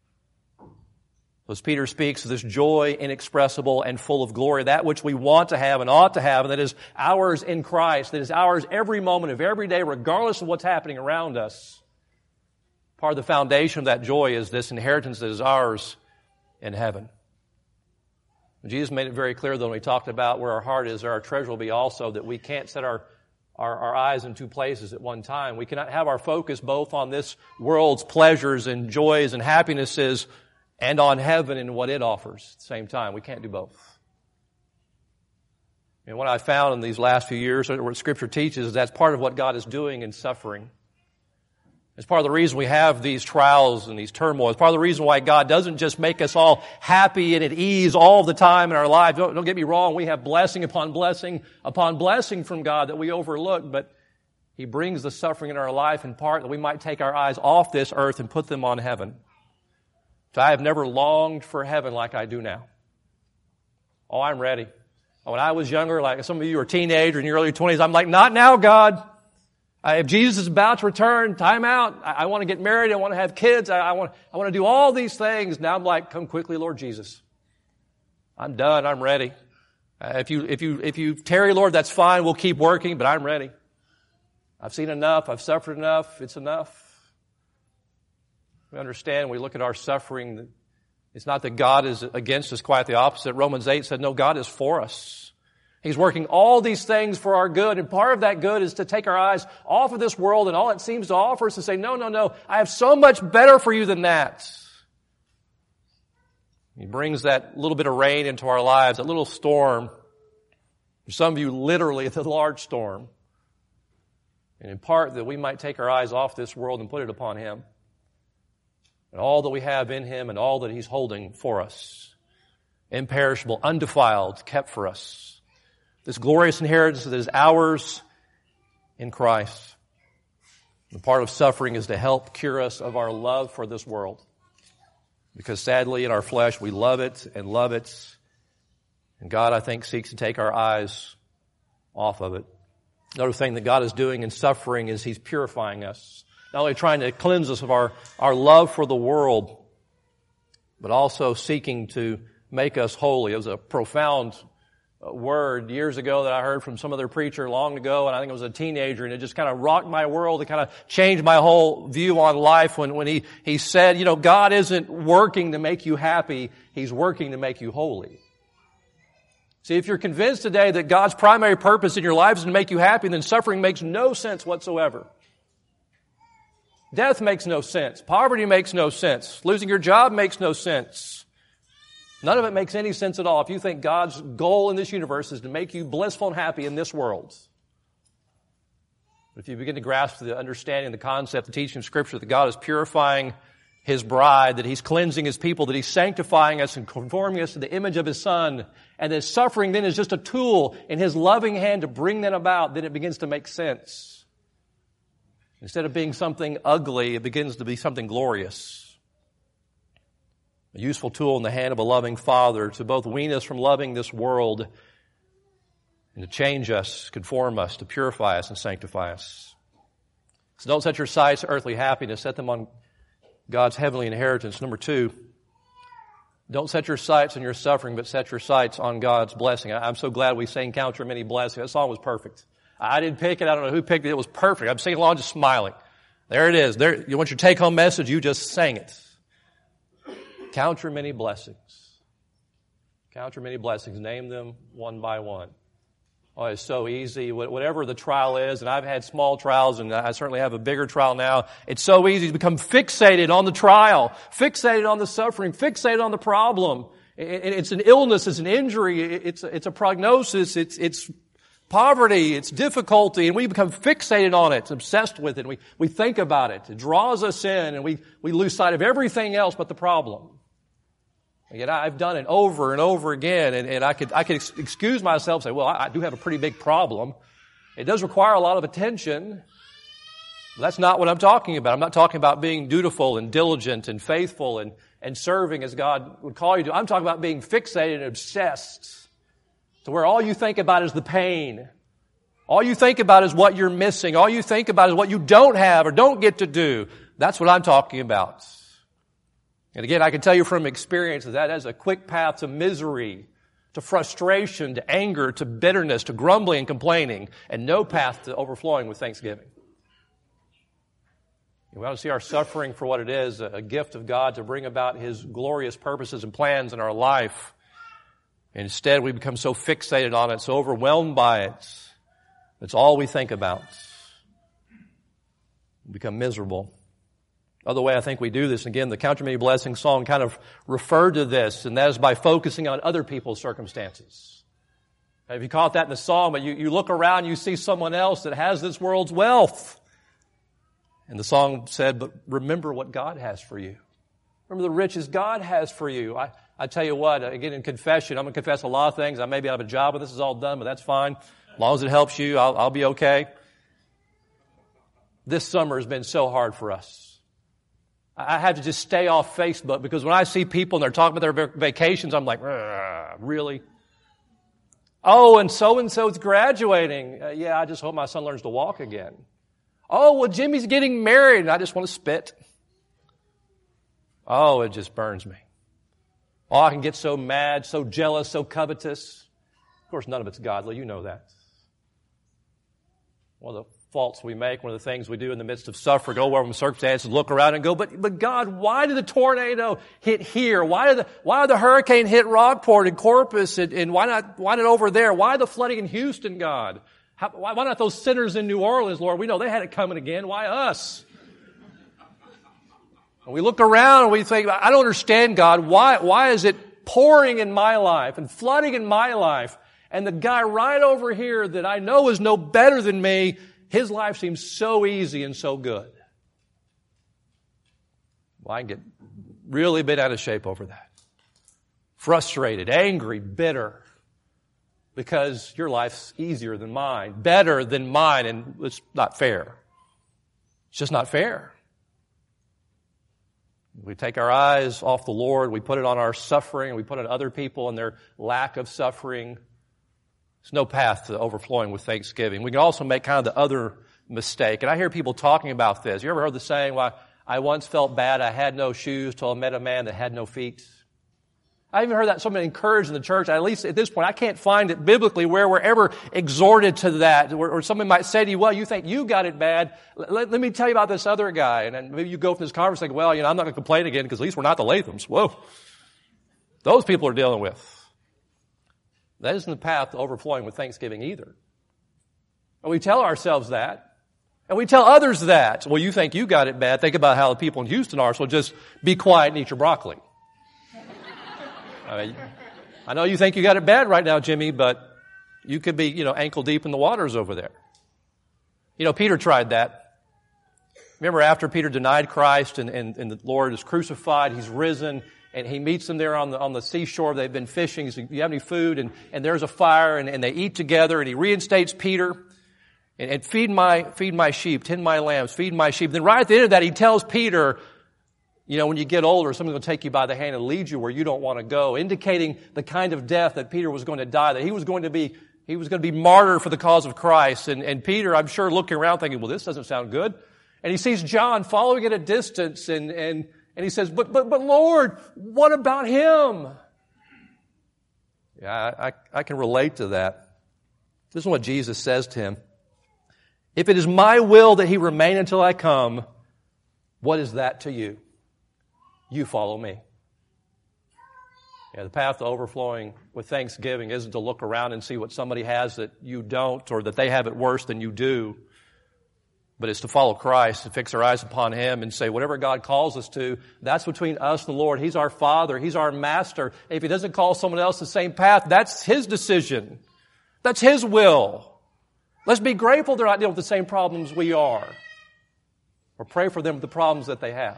As Peter speaks of this joy inexpressible and full of glory, that which we want to have and ought to have, and that is ours in Christ, that is ours every moment of every day, regardless of what's happening around us. Part of the foundation of that joy is this inheritance that is ours in heaven. And Jesus made it very clear, though, when He talked about where our heart is, there our treasure will be also, that we can't set our, our, our eyes in two places at one time. We cannot have our focus both on this world's pleasures and joys and happinesses and on heaven and what it offers at the same time. We can't do both. And what I found in these last few years, what Scripture teaches, is that's part of what God is doing in suffering. It's part of the reason we have these trials and these turmoils. It's part of the reason why God doesn't just make us all happy and at ease all the time in our lives. Don't, don't get me wrong. We have blessing upon blessing upon blessing from God that we overlook. But He brings the suffering in our life in part that we might take our eyes off this earth and put them on heaven. So I have never longed for heaven like I do now. Oh, I'm ready. When I was younger, like some of you are teenagers in your early twenties, I'm like, not now, God. I, if Jesus is about to return, time out. I, I want to get married. I want to have kids. I, I want, I want to do all these things. Now I'm like, come quickly, Lord Jesus. I'm done. I'm ready. Uh, if you, if you, if you tarry, Lord, that's fine. We'll keep working, but I'm ready. I've seen enough. I've suffered enough. It's enough. We understand, we look at our suffering, it's not that God is against us, quite the opposite. Romans eight said, no, God is for us. He's working all these things for our good, and part of that good is to take our eyes off of this world and all it seems to offer us and say, no, no, no, I have so much better for you than that. He brings that little bit of rain into our lives, that little storm. For some of you, literally, the large storm. And in part, that we might take our eyes off this world and put it upon Him. And all that we have in Him and all that He's holding for us. Imperishable, undefiled, kept for us. This glorious inheritance that is ours in Christ. The part of suffering is to help cure us of our love for this world. Because sadly, in our flesh, we love it and love it. And God, I think, seeks to take our eyes off of it. Another thing that God is doing in suffering is He's purifying us. Not only trying to cleanse us of our, our love for the world, but also seeking to make us holy. It was a profound word years ago that I heard from some other preacher long ago, and I think I was a teenager, and it just kind of rocked my world. It kind of changed my whole view on life when, when he, he said, you know, God isn't working to make you happy. He's working to make you holy. See, if you're convinced today that God's primary purpose in your life is to make you happy, then suffering makes no sense whatsoever. Death makes no sense. Poverty makes no sense. Losing your job makes no sense. None of it makes any sense at all if you think God's goal in this universe is to make you blissful and happy in this world. But if you begin to grasp the understanding, the concept, the teaching of Scripture that God is purifying His bride, that He's cleansing His people, that He's sanctifying us and conforming us to the image of His Son, and that suffering then is just a tool in His loving hand to bring that about, then it begins to make sense. Instead of being something ugly, it begins to be something glorious. A useful tool in the hand of a loving Father to both wean us from loving this world and to change us, conform us, to purify us and sanctify us. So don't set your sights on earthly happiness. Set them on God's heavenly inheritance. Number two, don't set your sights on your suffering, but set your sights on God's blessing. I'm so glad we sang Count Your Many Blessings. That song was perfect. I didn't pick it. I don't know who picked it. It was perfect. I'm singing along just smiling. There it is. There, you want your take-home message? You just sang it. Count your many blessings. Count your many blessings. Name them one by one. Oh, it's so easy. Whatever the trial is, and I've had small trials, and I certainly have a bigger trial now. It's so easy to become fixated on the trial, fixated on the suffering, fixated on the problem. It's an illness. It's an injury. It's a, it's a prognosis. It's it's poverty, it's difficulty, and we become fixated on it, obsessed with it, and we, we think about it. It draws us in, and we, we lose sight of everything else but the problem. And yet I've done it over and over again, and, and I could I could ex- excuse myself and say, well, I, I do have a pretty big problem. It does require a lot of attention. But that's not what I'm talking about. I'm not talking about being dutiful and diligent and faithful and, and serving as God would call you to. I'm talking about being fixated and obsessed. To where all you think about is the pain. All you think about is what you're missing. All you think about is what you don't have or don't get to do. That's what I'm talking about. And again, I can tell you from experience that that is a quick path to misery, to frustration, to anger, to bitterness, to grumbling and complaining, and no path to overflowing with thanksgiving. We want to see our suffering for what it is, a gift of God to bring about His glorious purposes and plans in our life. Instead, we become so fixated on it, so overwhelmed by it. It's all we think about. We become miserable. Other way I think we do this, and again, the Count Your Many Blessings song kind of referred to this, and that is by focusing on other people's circumstances. Now, if you caught that in the song, but you, you look around, you see someone else that has this world's wealth. And the song said, but remember what God has for you. Remember the riches God has for you. I, I tell you what, again, in confession, I'm going to confess a lot of things. I may be out of a job when this is all done, but that's fine. As long as it helps you, I'll, I'll be okay. This summer has been so hard for us. I had to just stay off Facebook because when I see people and they're talking about their vacations, I'm like, really? Oh, and so-and-so's graduating. Uh, yeah, I just hope my son learns to walk again. Oh, well, Jimmy's getting married, and I just want to spit. Oh, it just burns me. Oh, I can get so mad, so jealous, so covetous. Of course, none of it's godly. You know that. One of the faults we make, one of the things we do in the midst of suffering, go over from circumstances, look around and go, but, but God, why did the tornado hit here? Why did the, why did the hurricane hit Rockport and Corpus and, and why not, why not over there? Why the flooding in Houston, God? How, why, why not those sinners in New Orleans, Lord? We know they had it coming again. Why us? And we look around and we think, I don't understand, God. Why, why is it pouring in my life and flooding in my life? And the guy right over here that I know is no better than me, his life seems so easy and so good. Well, I can get really bent out of shape over that. Frustrated, angry, bitter. Because your life's easier than mine, better than mine, and it's not fair. It's just not fair. We take our eyes off the Lord, we put it on our suffering, we put it on other people and their lack of suffering. There's no path to overflowing with thanksgiving. We can also make kind of the other mistake. And I hear people talking about this. You ever heard the saying, well, I once felt bad, I had no shoes till I met a man that had no feet? I even heard that somebody encouraged in the church. At least at this point, I can't find it biblically where we're ever exhorted to that. Or, or somebody might say to you, well, you think you got it bad. Let, let me tell you about this other guy. And then maybe you go from this conference and think, well, you know, I'm not going to complain again because at least we're not the Lathams. Whoa. Those people are dealing with. That isn't the path to overflowing with thanksgiving either. And we tell ourselves that. And we tell others that. Well, you think you got it bad. Think about how the people in Houston are, so just be quiet and eat your broccoli. I mean, I know you think you got it bad right now, Jimmy, but you could be, you know, ankle deep in the waters over there. You know, Peter tried that. Remember after Peter denied Christ and, and, and the Lord is crucified, he's risen, and he meets them there on the, on the seashore. They've been fishing. He says, do you have any food? And, and there's a fire, and, and they eat together, and he reinstates Peter. And, and feed my, feed my sheep, tend my lambs, feed my sheep. Then right at the end of that, he tells Peter, you know, when you get older, someone's going to take you by the hand and lead you where you don't want to go, indicating the kind of death that Peter was going to die, that he was going to be, he was going to be martyred for the cause of Christ. And, and Peter, I'm sure, looking around thinking, well, this doesn't sound good. And he sees John following at a distance, and, and, and he says, but, but, but Lord, what about him? Yeah, I, I can relate to that. This is what Jesus says to him. If it is my will that he remain until I come, what is that to you? You follow me. Yeah, the path to overflowing with thanksgiving isn't to look around and see what somebody has that you don't, or that they have it worse than you do. But it's to follow Christ and fix our eyes upon Him and say, whatever God calls us to, that's between us and the Lord. He's our Father. He's our Master. If He doesn't call someone else the same path, that's His decision. That's His will. Let's be grateful they're not dealing with the same problems we are. Or pray for them with the problems that they have.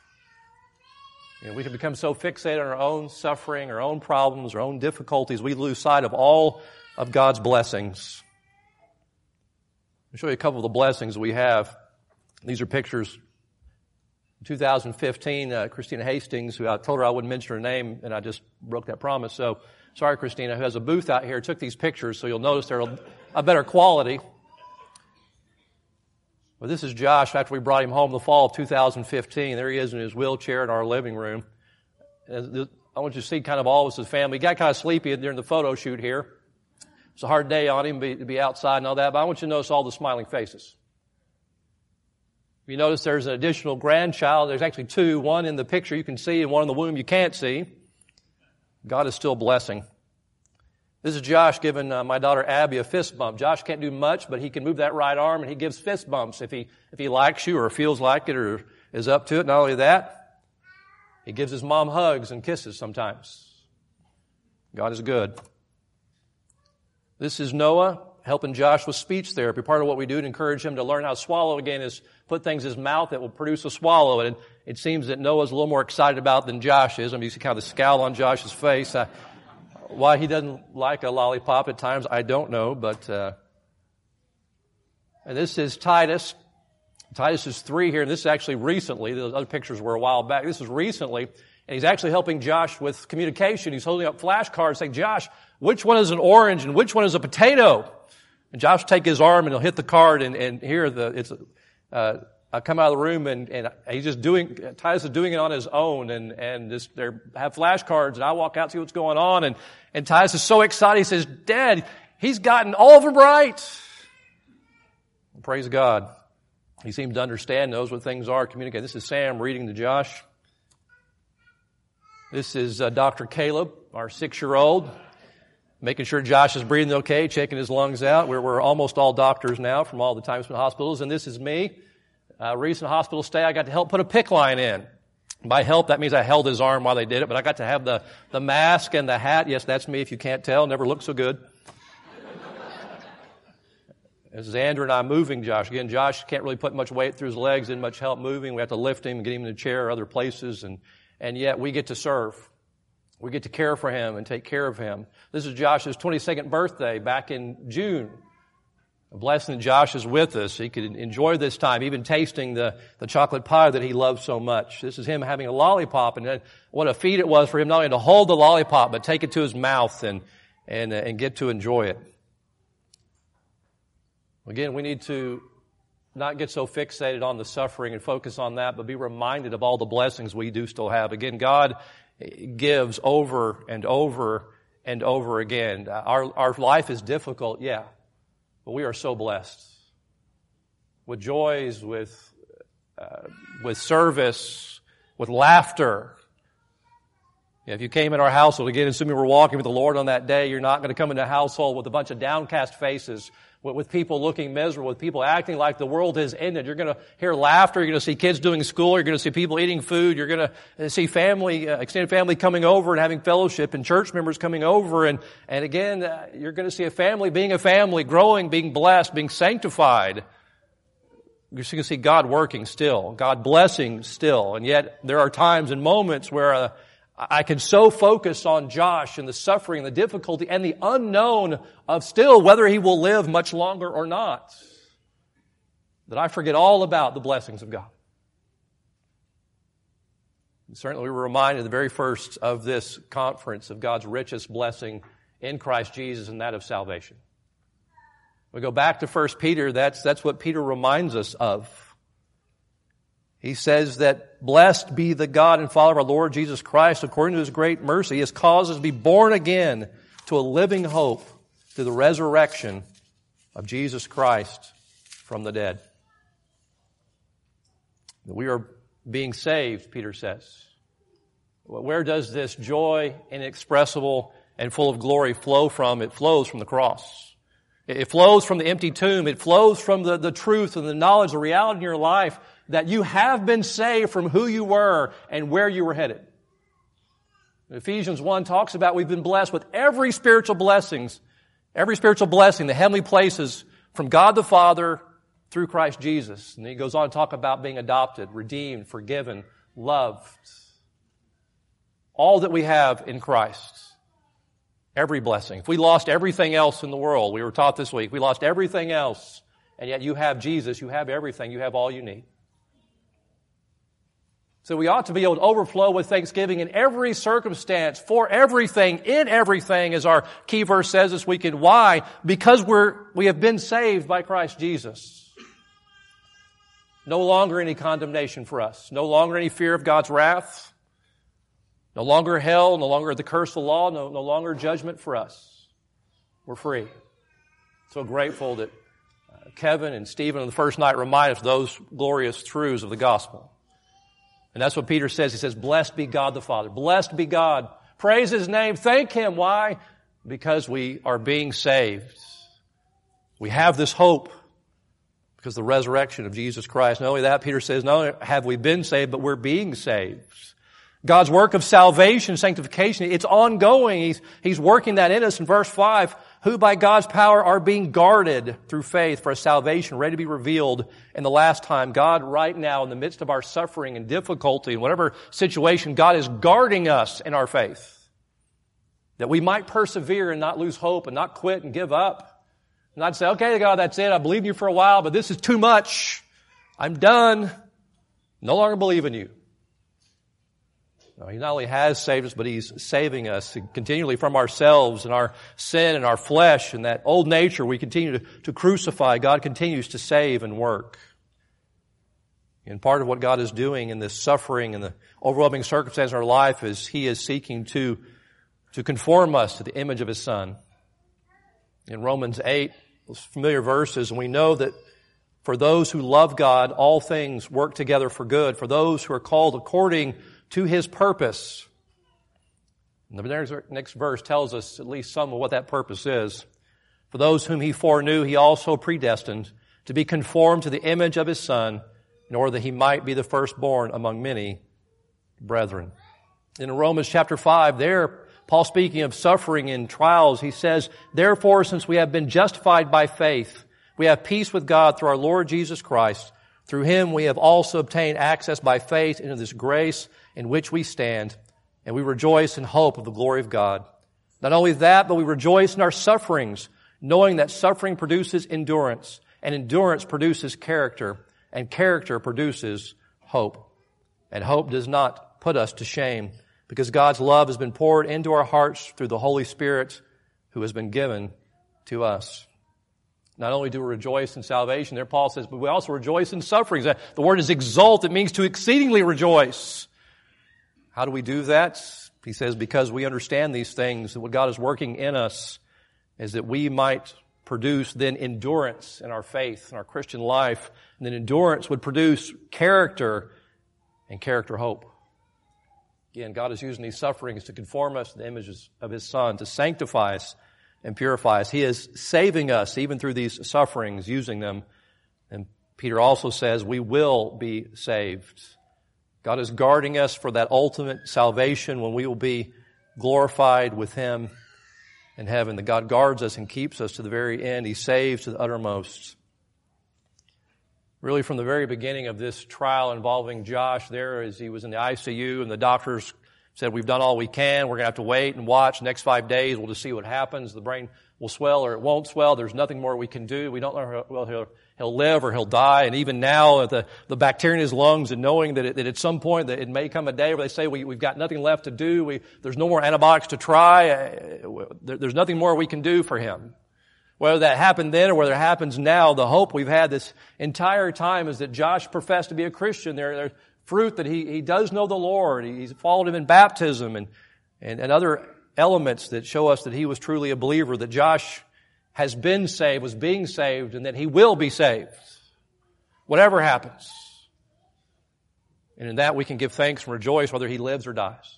You know, we can become so fixated on our own suffering, our own problems, our own difficulties, we lose sight of all of God's blessings. I'll show you a couple of the blessings we have. These are pictures. In two thousand fifteen, uh, Christina Hastings, who I told her I wouldn't mention her name, and I just broke that promise. So, sorry, Christina, who has a booth out here, took these pictures, so you'll notice they're a, a better quality. Well, this is Josh after we brought him home the fall of two thousand fifteen. There he is in his wheelchair in our living room. And I want you to see kind of all of us as a family. He got kind of sleepy during the photo shoot here. It's a hard day on him to be outside and all that, but I want you to notice all the smiling faces. You notice there's an additional grandchild. There's actually two, one in the picture you can see and one in the womb you can't see. God is still blessing. This is Josh giving uh, my daughter Abby a fist bump. Josh can't do much, but he can move that right arm, and he gives fist bumps if he if he likes you or feels like it or is up to it. Not only that, he gives his mom hugs and kisses sometimes. God is good. This is Noah helping Josh with speech therapy. Part of what we do to encourage him to learn how to swallow again is put things in his mouth that will produce a swallow. And it seems that Noah's a little more excited about it than Josh is. I mean, you see kind of the scowl on Josh's face. I, why he doesn't like a lollipop at times, I don't know. But uh, and this is Titus. Titus is three here, and this is actually recently. Those other pictures were a while back. This is recently, and he's actually helping Josh with communication. He's holding up flashcards saying, Josh, which one is an orange and which one is a potato? And Josh will take his arm and he'll hit the card, and, and here the, it's, uh, I come out of the room and, and he's just doing, Titus is doing it on his own, and, and just, they have flashcards, and I walk out to see what's going on, and, and Titus is so excited. He says, Dad, he's gotten all of them right. Praise God. He seems to understand, knows what things are, communicate. This is Sam reading to Josh. This is uh, Doctor Caleb, our six-year-old, making sure Josh is breathing okay, checking his lungs out. We're, we're almost all doctors now from all the time spent in hospitals. And this is me. Uh, recent hospital stay, I got to help put a PICC line in. By help, that means I held his arm while they did it, but I got to have the, the mask and the hat. Yes, that's me if you can't tell. Never looked so good. This is Andrew and I moving Josh. Again, Josh can't really put much weight through his legs, didn't much help moving. We have to lift him and get him in a chair or other places, and, and yet we get to serve. We get to care for him and take care of him. This is Josh's twenty-second birthday back in June. A blessing that Josh is with us. He could enjoy this time, even tasting the, the chocolate pie that he loves so much. This is him having a lollipop, and what a feat it was for him not only to hold the lollipop, but take it to his mouth and, and, uh, and get to enjoy it. Again, we need to not get so fixated on the suffering and focus on that, but be reminded of all the blessings we do still have. Again, God gives over and over and over again. Our, our life is difficult, yeah, but we are so blessed. With joys, with, uh, with service, with laughter. Yeah, if you came in our household, again, assuming we're walking with the Lord on that day, you're not going to come into a household with a bunch of downcast faces, with people looking miserable, with people acting like the world has ended. You're going to hear laughter. You're going to see kids doing school. You're going to see people eating food. You're going to see family, uh, extended family coming over and having fellowship, and church members coming over. And, and again, uh, you're going to see a family being a family, growing, being blessed, being sanctified. You're going to see God working still, God blessing still. And yet there are times and moments where uh, I can so focus on Josh and the suffering and the difficulty and the unknown of still whether he will live much longer or not, that I forget all about the blessings of God. And certainly we were reminded the very first of this conference of God's richest blessing in Christ Jesus, and that of salvation. We go back to First Peter, that's, that's what Peter reminds us of. He says that, blessed be the God and Father of our Lord Jesus Christ, according to His great mercy, He has caused us to be born again to a living hope through the resurrection of Jesus Christ from the dead. We are being saved, Peter says. Where does this joy inexpressible and full of glory flow from? It flows from the cross. It flows from the empty tomb. It flows from the, the truth and the knowledge, the reality in your life that you have been saved from who you were and where you were headed. Ephesians one talks about we've been blessed with every spiritual blessings, every spiritual blessing, the heavenly places from God the Father through Christ Jesus. And he goes on to talk about being adopted, redeemed, forgiven, loved. All that we have in Christ. Every blessing. If we lost everything else in the world, we were taught this week, we lost everything else, and yet you have Jesus, you have everything, you have all you need. So we ought to be able to overflow with thanksgiving in every circumstance, for everything, in everything, as our key verse says this weekend. Why? Because we're, we have been saved by Christ Jesus. No longer any condemnation for us. No longer any fear of God's wrath. No longer hell, no longer the curse of the law, no, no longer judgment for us. We're free. So grateful that uh, Kevin and Stephen on the first night remind us of those glorious truths of the gospel. And that's what Peter says. He says, blessed be God the Father. Blessed be God. Praise His name. Thank Him. Why? Because we are being saved. We have this hope because of the resurrection of Jesus Christ. Not only that, Peter says, not only have we been saved, but we're being saved. God's work of salvation, sanctification, it's ongoing. He's, he's working that in us. In verse five, who by God's power are being guarded through faith for a salvation ready to be revealed in the last time. God right now, in the midst of our suffering and difficulty and whatever situation, God is guarding us in our faith. That we might persevere and not lose hope and not quit and give up. Not say, okay, God, that's it. I believe in you for a while, but this is too much. I'm done. No longer believe in you. No, He not only has saved us, but He's saving us continually from ourselves and our sin and our flesh and that old nature we continue to, to crucify. God continues to save and work. And part of what God is doing in this suffering and the overwhelming circumstance in our life is He is seeking to, to conform us to the image of His Son. In Romans eight, those familiar verses, and we know that for those who love God, all things work together for good. For those who are called according to His purpose. And the next verse tells us at least some of what that purpose is. For those whom He foreknew, He also predestined to be conformed to the image of His Son, in order that He might be the firstborn among many brethren. In Romans chapter five, there, Paul speaking of suffering and trials, he says, therefore, since we have been justified by faith, we have peace with God through our Lord Jesus Christ. Through Him we have also obtained access by faith into this grace in which we stand, and we rejoice in hope of the glory of God. Not only that, but we rejoice in our sufferings, knowing that suffering produces endurance, and endurance produces character, and character produces hope. And hope does not put us to shame, because God's love has been poured into our hearts through the Holy Spirit who has been given to us. Not only do we rejoice in salvation, there Paul says, but we also rejoice in sufferings. The word is exult. It means to exceedingly rejoice. How do we do that? He says, because we understand these things, that what God is working in us is that we might produce then endurance in our faith, in our Christian life. And then endurance would produce character, and character hope. Again, God is using these sufferings to conform us to the images of His Son, to sanctify us and purify us. He is saving us even through these sufferings, using them. And Peter also says we will be saved. God is guarding us for that ultimate salvation when we will be glorified with Him in heaven. That God guards us and keeps us to the very end. He saves to the uttermost. Really from the very beginning of this trial involving Josh there as he was in the I C U and the doctors said, we've done all we can. We're going to have to wait and watch. Next five days, we'll just see what happens. The brain will swell or it won't swell. There's nothing more we can do. We don't know whether he'll, he'll live or he'll die. And even now, the, the bacteria in his lungs and knowing that, it, that at some point that it may come a day where they say we, we've got nothing left to do. We, there's no more antibiotics to try. Uh, there, there's nothing more we can do for him. Whether that happened then or whether it happens now, the hope we've had this entire time is that Josh professed to be a Christian. There, there's fruit that he, he does know the Lord. He's followed Him in baptism and, and, and other elements that show us that he was truly a believer, that Josh has been saved, was being saved, and that he will be saved. Whatever happens. And in that we can give thanks and rejoice whether he lives or dies.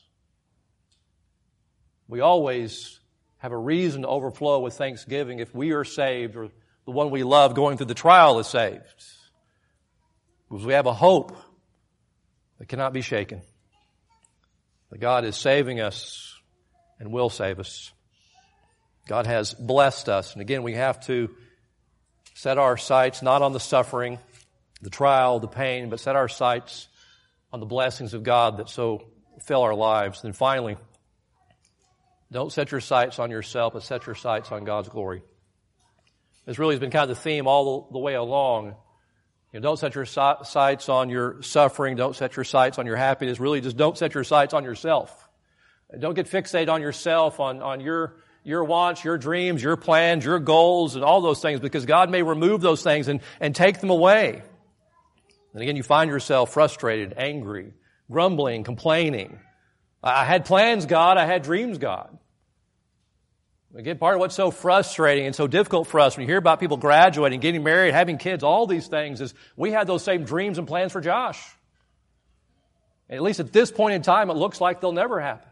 We always have a reason to overflow with thanksgiving if we are saved or the one we love going through the trial is saved. Because we have a hope that cannot be shaken. That God is saving us and will save us. God has blessed us. And again, we have to set our sights not on the suffering, the trial, the pain, but set our sights on the blessings of God that so fill our lives. And finally, don't set your sights on yourself, but set your sights on God's glory. This really has been kind of the theme all the way along. You know, don't set your sights on your suffering. Don't set your sights on your happiness. Really, just don't set your sights on yourself. Don't get fixated on yourself, on, on your, your wants, your dreams, your plans, your goals, and all those things, because God may remove those things and, and take them away. And again, you find yourself frustrated, angry, grumbling, complaining. I had plans, God. I had dreams, God. Again, part of what's so frustrating and so difficult for us when you hear about people graduating, getting married, having kids, all these things, is we had those same dreams and plans for Josh. And at least at this point in time, it looks like they'll never happen.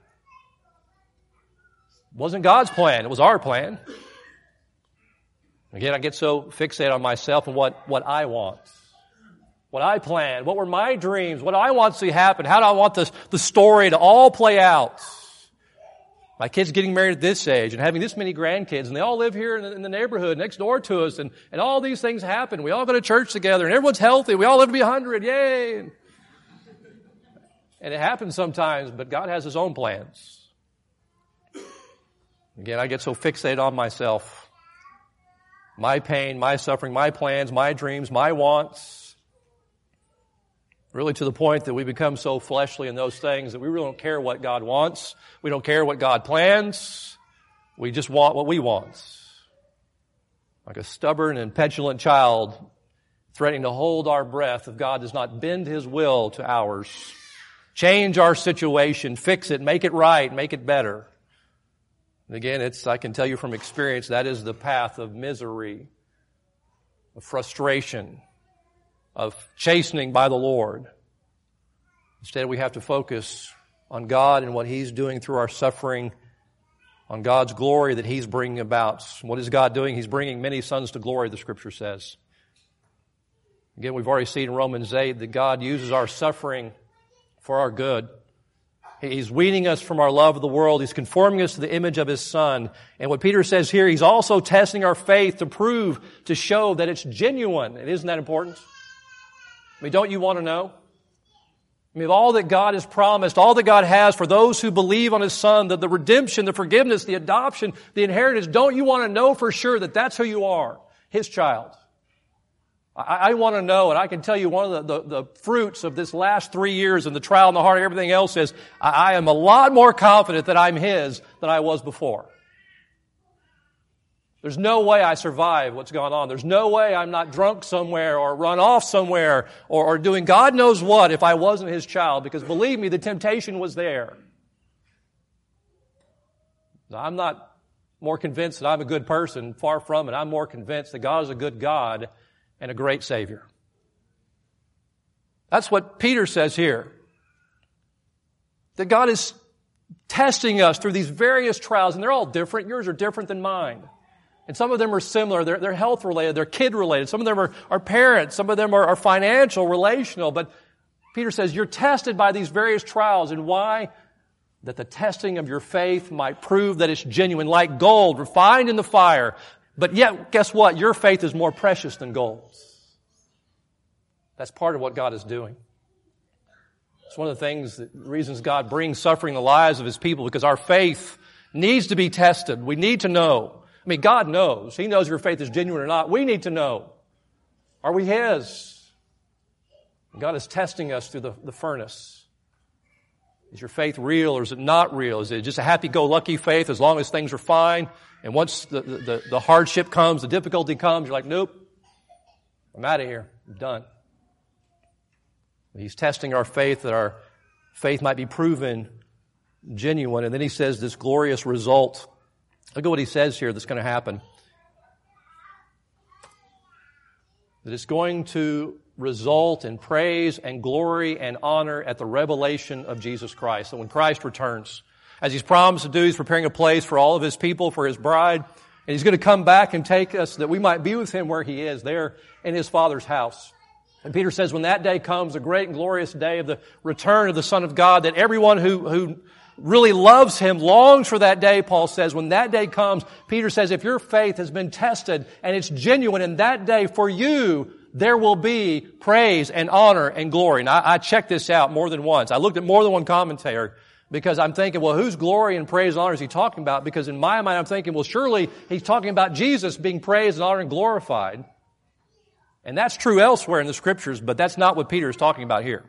It wasn't God's plan. It was our plan. Again, I get so fixated on myself and what, what I want. What I planned. What were my dreams? What do I want to see happen? How do I want this, the story to all play out? My kids getting married at this age and having this many grandkids, and they all live here in the, in the neighborhood next door to us, and, and all these things happen. We all go to church together, and everyone's healthy. We all live to be a hundred. Yay! And it happens sometimes, but God has His own plans. Again, I get so fixated on myself. My pain, my suffering, my plans, my dreams, my wants. Really to the point that we become so fleshly in those things that we really don't care what God wants. We don't care what God plans. We just want what we want. Like a stubborn and petulant child threatening to hold our breath if God does not bend His will to ours. Change our situation, fix it, make it right, make it better. And again, it's, I can tell you from experience, that is the path of misery, of frustration, of chastening by the Lord. Instead, we have to focus on God and what He's doing through our suffering, on God's glory that He's bringing about. What is God doing? He's bringing many sons to glory, the Scripture says. Again, we've already seen in Romans eight that God uses our suffering for our good. He's weaning us from our love of the world. He's conforming us to the image of His Son. And what Peter says here, He's also testing our faith to prove, to show that it's genuine. And isn't that important? I mean, don't you want to know? I mean, of all that God has promised, all that God has for those who believe on His Son, the, the redemption, the forgiveness, the adoption, the inheritance, don't you want to know for sure that that's who you are, His child? I, I want to know, and I can tell you one of the, the, the fruits of this last three years and the trial and the heart and everything else is I, I am a lot more confident that I'm His than I was before. There's no way I survive what's gone on. There's no way I'm not drunk somewhere or run off somewhere or, or doing God knows what if I wasn't His child, because believe me, the temptation was there. I'm not more convinced that I'm a good person, far from it. I'm more convinced that God is a good God and a great Savior. That's what Peter says here. That God is testing us through these various trials, and they're all different. Yours are different than mine. And some of them are similar. They're, they're health related. They're kid related. Some of them are, are parents. Some of them are, are financial, relational. But Peter says you're tested by these various trials. And why? That the testing of your faith might prove that it's genuine, like gold refined in the fire. But yet, guess what? Your faith is more precious than gold. That's part of what God is doing. It's one of the things, that, reasons God brings suffering in the lives of His people, because our faith needs to be tested. We need to know. I mean, God knows. He knows if your faith is genuine or not. We need to know. Are we His? God is testing us through the, the furnace. Is your faith real or is it not real? Is it just a happy-go-lucky faith as long as things are fine? And once the, the, the hardship comes, the difficulty comes, you're like, nope, I'm out of here. I'm done. He's testing our faith that our faith might be proven genuine. And then He says this glorious result. Look at what He says here that's going to happen. That it's going to result in praise and glory and honor at the revelation of Jesus Christ. So when Christ returns, as He's promised to do, He's preparing a place for all of His people, for His bride. And He's going to come back and take us that we might be with Him where He is, there in His Father's house. And Peter says when that day comes, the great and glorious day of the return of the Son of God, that everyone who, who really loves Him longs for that day, Paul says. When that day comes, Peter says, if your faith has been tested and it's genuine in that day for you, there will be praise and honor and glory. And I, I checked this out more than once. I looked at more than one commentator because I'm thinking, well, whose glory and praise and honor is he talking about? Because in my mind, I'm thinking, well, surely he's talking about Jesus being praised and honored and glorified. And that's true elsewhere in the Scriptures, but that's not what Peter is talking about here.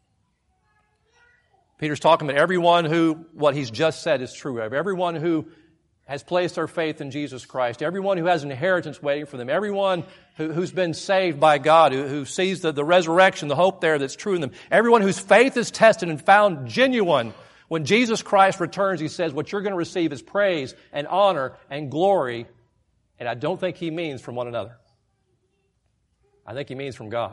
Peter's talking about everyone who, what he's just said is true of. Everyone who has placed their faith in Jesus Christ. Everyone who has an inheritance waiting for them. Everyone who, who's been saved by God, who, who sees the, the resurrection, the hope there that's true in them. Everyone whose faith is tested and found genuine. When Jesus Christ returns, He says, what you're going to receive is praise and honor and glory. And I don't think He means from one another. I think He means from God.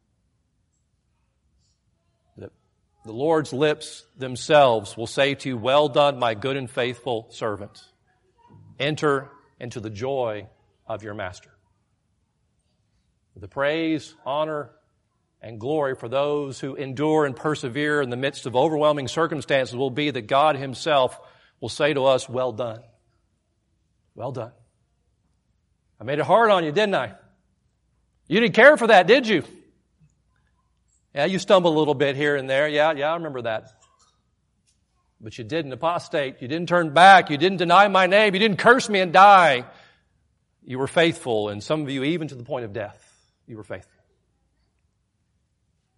The, the Lord's lips themselves will say to you, well done, my good and faithful servant. Enter into the joy of your master. The praise, honor, and glory for those who endure and persevere in the midst of overwhelming circumstances will be that God Himself will say to us, well done. Well done. I made it hard on you, didn't I? You didn't care for that, did you? Yeah, you stumbled a little bit here and there. Yeah, yeah, I remember that. But you didn't apostate. You didn't turn back. You didn't deny my name. You didn't curse me and die. You were faithful, and some of you even to the point of death. You were faithful.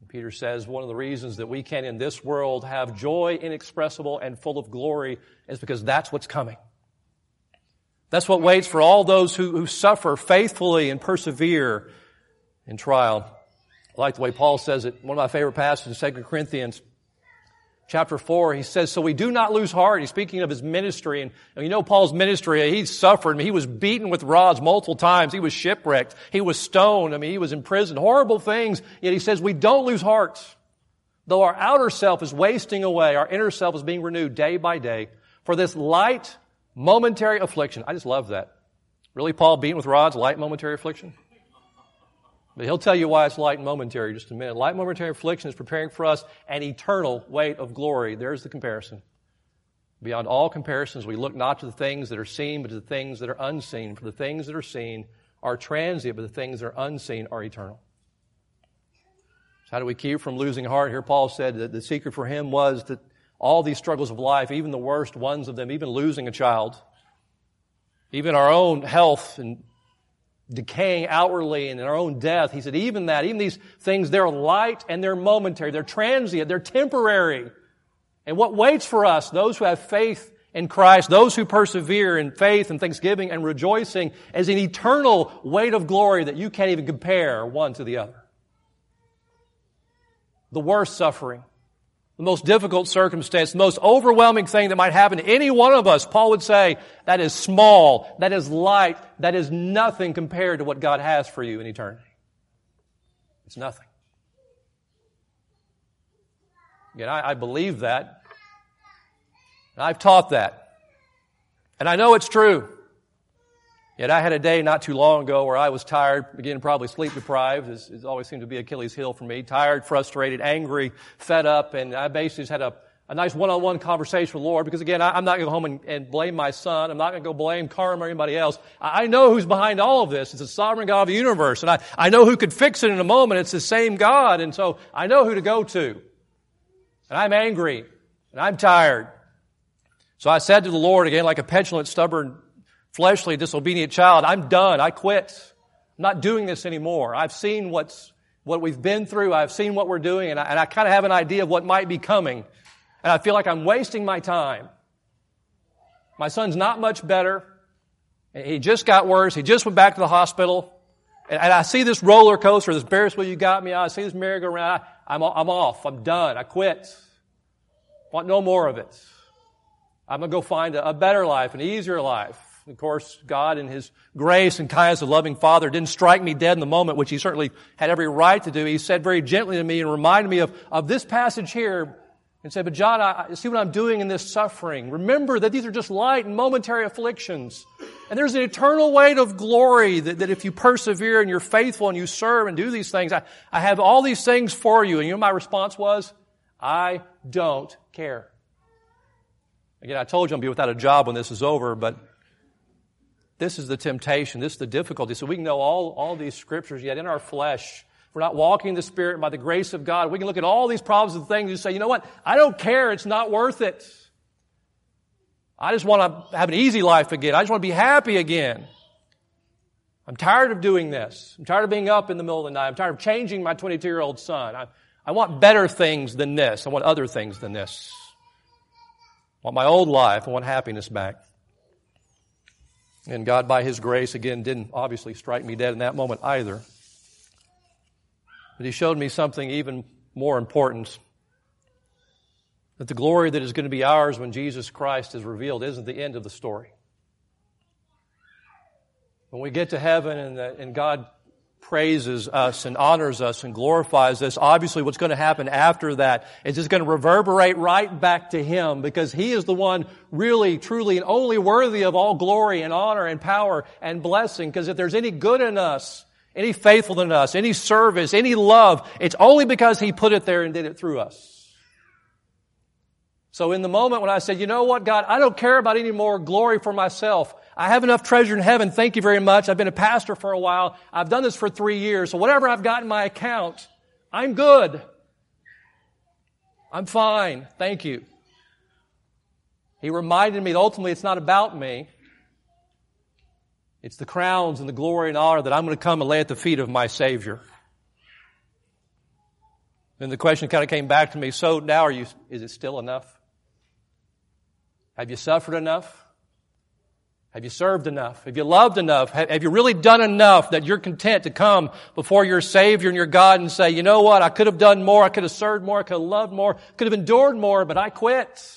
Peter says one of the reasons that we can in this world have joy inexpressible and full of glory is because that's what's coming. That's what waits for all those who, who suffer faithfully and persevere in trial. I like the way Paul says it. One of my favorite passages, Second Corinthians chapter four, he says, so we do not lose heart. He's speaking of his ministry. And, and you know Paul's ministry, he suffered. I mean, he was beaten with rods multiple times. He was shipwrecked. He was stoned. I mean, he was in prison. Horrible things. Yet he says we don't lose heart. Though our outer self is wasting away, our inner self is being renewed day by day. For this light, momentary affliction. I just love that. Really, Paul, beaten with rods, light momentary affliction? But he'll tell you why it's light and momentary in just a minute. Light momentary affliction is preparing for us an eternal weight of glory. There's the comparison. Beyond all comparisons, we look not to the things that are seen, but to the things that are unseen. For the things that are seen are transient, but the things that are unseen are eternal. So how do we keep from losing heart? Here Paul said that the secret for him was that all these struggles of life, even the worst ones of them, even losing a child, even our own health and decaying outwardly and in our own death, he said even that, even these things, they're light and they're momentary, they're transient, they're temporary. And what waits for us, those who have faith in Christ, those who persevere in faith and thanksgiving and rejoicing, is an eternal weight of glory that you can't even compare one to the other. The worst suffering, the most difficult circumstance, the most overwhelming thing that might happen to any one of us, Paul would say, that is small, that is light, that is nothing compared to what God has for you in eternity. It's nothing. Again, I, I believe that. And I've taught that. And I know it's true. Yet I had a day not too long ago where I was tired, again, probably sleep deprived. It, it always seemed to be Achilles' heel for me. Tired, frustrated, angry, fed up, and I basically just had a, a nice one-on-one conversation with the Lord because, again, I, I'm not going to go home and, and blame my son. I'm not going to go blame Carm or anybody else. I, I know who's behind all of this. It's the sovereign God of the universe, and I, I know who could fix it in a moment. It's the same God, and so I know who to go to. And I'm angry, and I'm tired. So I said to the Lord, again, like a petulant, stubborn, fleshly, disobedient child, I'm done. I quit. I'm not doing this anymore. I've seen what's what we've been through. I've seen what we're doing, and I, and I kind of have an idea of what might be coming. And I feel like I'm wasting my time. My son's not much better. He just got worse. He just went back to the hospital. And, and I see this roller coaster, this Ferris wheel you got me on. I see this merry-go-round. I, I'm, I'm off. I'm done. I quit. Want no more of it. I'm going to go find a, a better life, an easier life. Of course, God in His grace and kindness of loving Father didn't strike me dead in the moment, which He certainly had every right to do. He said very gently to me and reminded me of, of this passage here and said, but John, I, I see what I'm doing in this suffering. Remember that these are just light and momentary afflictions. And there's an eternal weight of glory that, that if you persevere and you're faithful and you serve and do these things, I, I have all these things for you. And you know my response was? I don't care. Again, I told you I'm going to be without a job when this is over, but this is the temptation. This is the difficulty. So we can know all, all these scriptures, yet in our flesh, if we're not walking in the Spirit by the grace of God, we can look at all these problems and things and say, you know what? I don't care. It's not worth it. I just want to have an easy life again. I just want to be happy again. I'm tired of doing this. I'm tired of being up in the middle of the night. I'm tired of changing my twenty-two-year-old son. I, I want better things than this. I want other things than this. I want my old life. I want happiness back. And God, by His grace, again, didn't obviously strike me dead in that moment either. But He showed me something even more important. That the glory that is going to be ours when Jesus Christ is revealed isn't the end of the story. When we get to heaven and, the, and God praises us and honors us and glorifies us, obviously what's going to happen after that is just going to reverberate right back to Him because He is the one really, truly, and only worthy of all glory and honor and power and blessing. Because if there's any good in us, any faithfulness in us, any service, any love, it's only because He put it there and did it through us. So in the moment when I said, you know what, God, I don't care about any more glory for myself. I have enough treasure in heaven. Thank you very much. I've been a pastor for a while. I've done this for three years. So whatever I've got in my account, I'm good. I'm fine. Thank you. He reminded me that ultimately it's not about me. It's the crowns and the glory and honor that I'm going to come and lay at the feet of my Savior. And the question kind of came back to me, so now are you, is it still enough? Have you suffered enough? Have you served enough? Have you loved enough? Have you really done enough that you're content to come before your Savior and your God and say, you know what, I could have done more, I could have served more, I could have loved more, could have endured more, but I quit.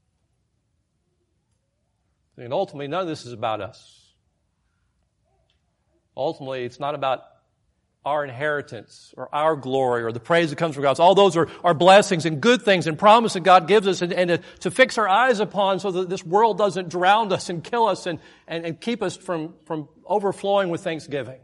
And ultimately, none of this is about us. Ultimately, it's not about our inheritance or our glory or the praise that comes from God. All those are, are blessings and good things and promise that God gives us and, and to, to fix our eyes upon so that this world doesn't drown us and kill us and, and, and keep us from, from overflowing with thanksgiving.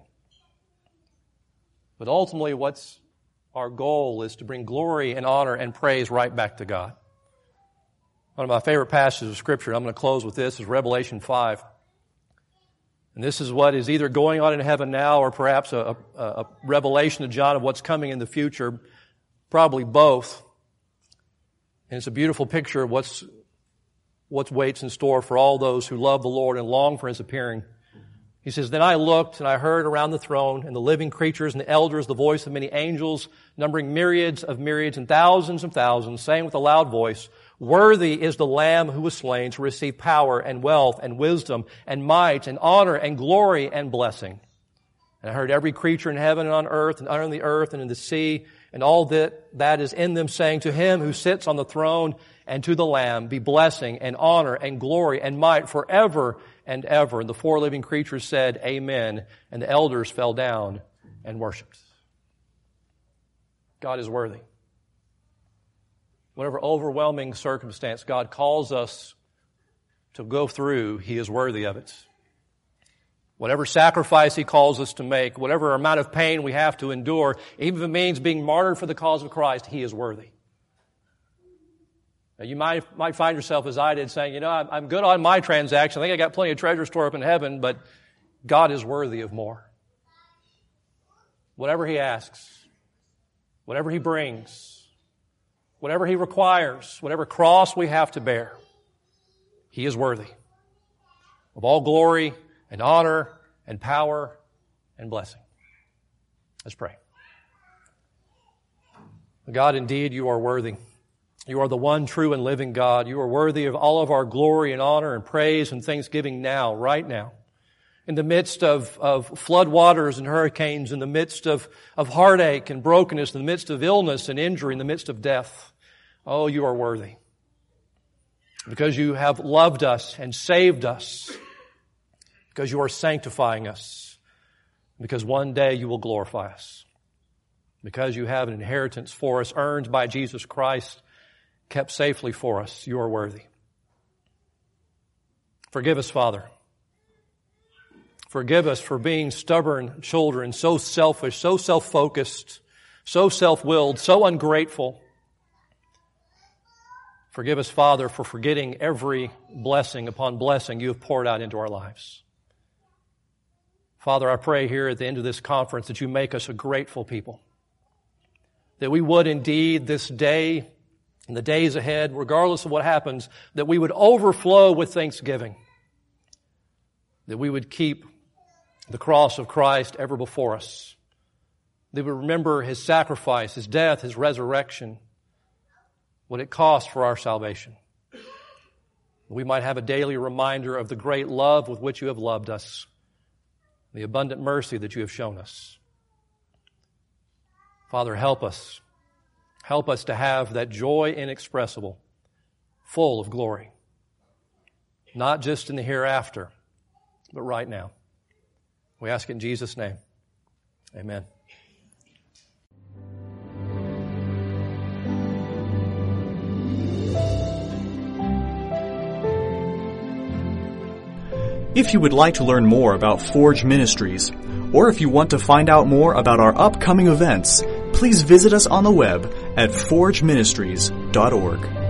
But ultimately, what's our goal is to bring glory and honor and praise right back to God. One of my favorite passages of Scripture, I'm going to close with this, is Revelation five. And this is what is either going on in heaven now or perhaps a, a, a revelation to John of what's coming in the future. Probably both. And it's a beautiful picture of what's, what waits in store for all those who love the Lord and long for His appearing. He says, then I looked and I heard around the throne and the living creatures and the elders the voice of many angels, numbering myriads of myriads and thousands of thousands, saying with a loud voice, worthy is the Lamb who was slain to receive power and wealth and wisdom and might and honor and glory and blessing. And I heard every creature in heaven and on earth and under the earth and in the sea and all that, that is in them saying, to Him who sits on the throne and to the Lamb be blessing and honor and glory and might forever and ever. And the four living creatures said, Amen. And the elders fell down and worshiped. God is worthy. Whatever overwhelming circumstance God calls us to go through, He is worthy of it. Whatever sacrifice He calls us to make, whatever amount of pain we have to endure, even if it means being martyred for the cause of Christ, He is worthy. Now, you might, might find yourself, as I did, saying, you know, I'm, I'm good on my transaction. I think I got plenty of treasure stored up in heaven, but God is worthy of more. Whatever He asks, whatever He brings, whatever He requires, whatever cross we have to bear, He is worthy of all glory and honor and power and blessing. Let's pray. God, indeed, You are worthy. You are the one true and living God. You are worthy of all of our glory and honor and praise and thanksgiving now, right now. In the midst of, of flood waters and hurricanes, in the midst of, of heartache and brokenness, in the midst of illness and injury, in the midst of death. Oh, You are worthy. Because You have loved us and saved us. Because You are sanctifying us. Because one day You will glorify us. Because You have an inheritance for us earned by Jesus Christ, kept safely for us. You are worthy. Forgive us, Father. Forgive us for being stubborn children, so selfish, so self-focused, so self-willed, so ungrateful. Forgive us, Father, for forgetting every blessing upon blessing You have poured out into our lives. Father, I pray here at the end of this conference that You make us a grateful people. That we would indeed this day, in the days ahead, regardless of what happens, that we would overflow with thanksgiving. That we would keep the cross of Christ ever before us. That we would remember His sacrifice, His death, His resurrection, what it cost for our salvation. We might have a daily reminder of the great love with which You have loved us, the abundant mercy that You have shown us. Father, help us. Help us to have that joy inexpressible, full of glory. Not just in the hereafter, but right now. We ask it in Jesus' name. Amen. If you would like to learn more about Forge Ministries, or if you want to find out more about our upcoming events, please visit us on the web at forge ministries dot org.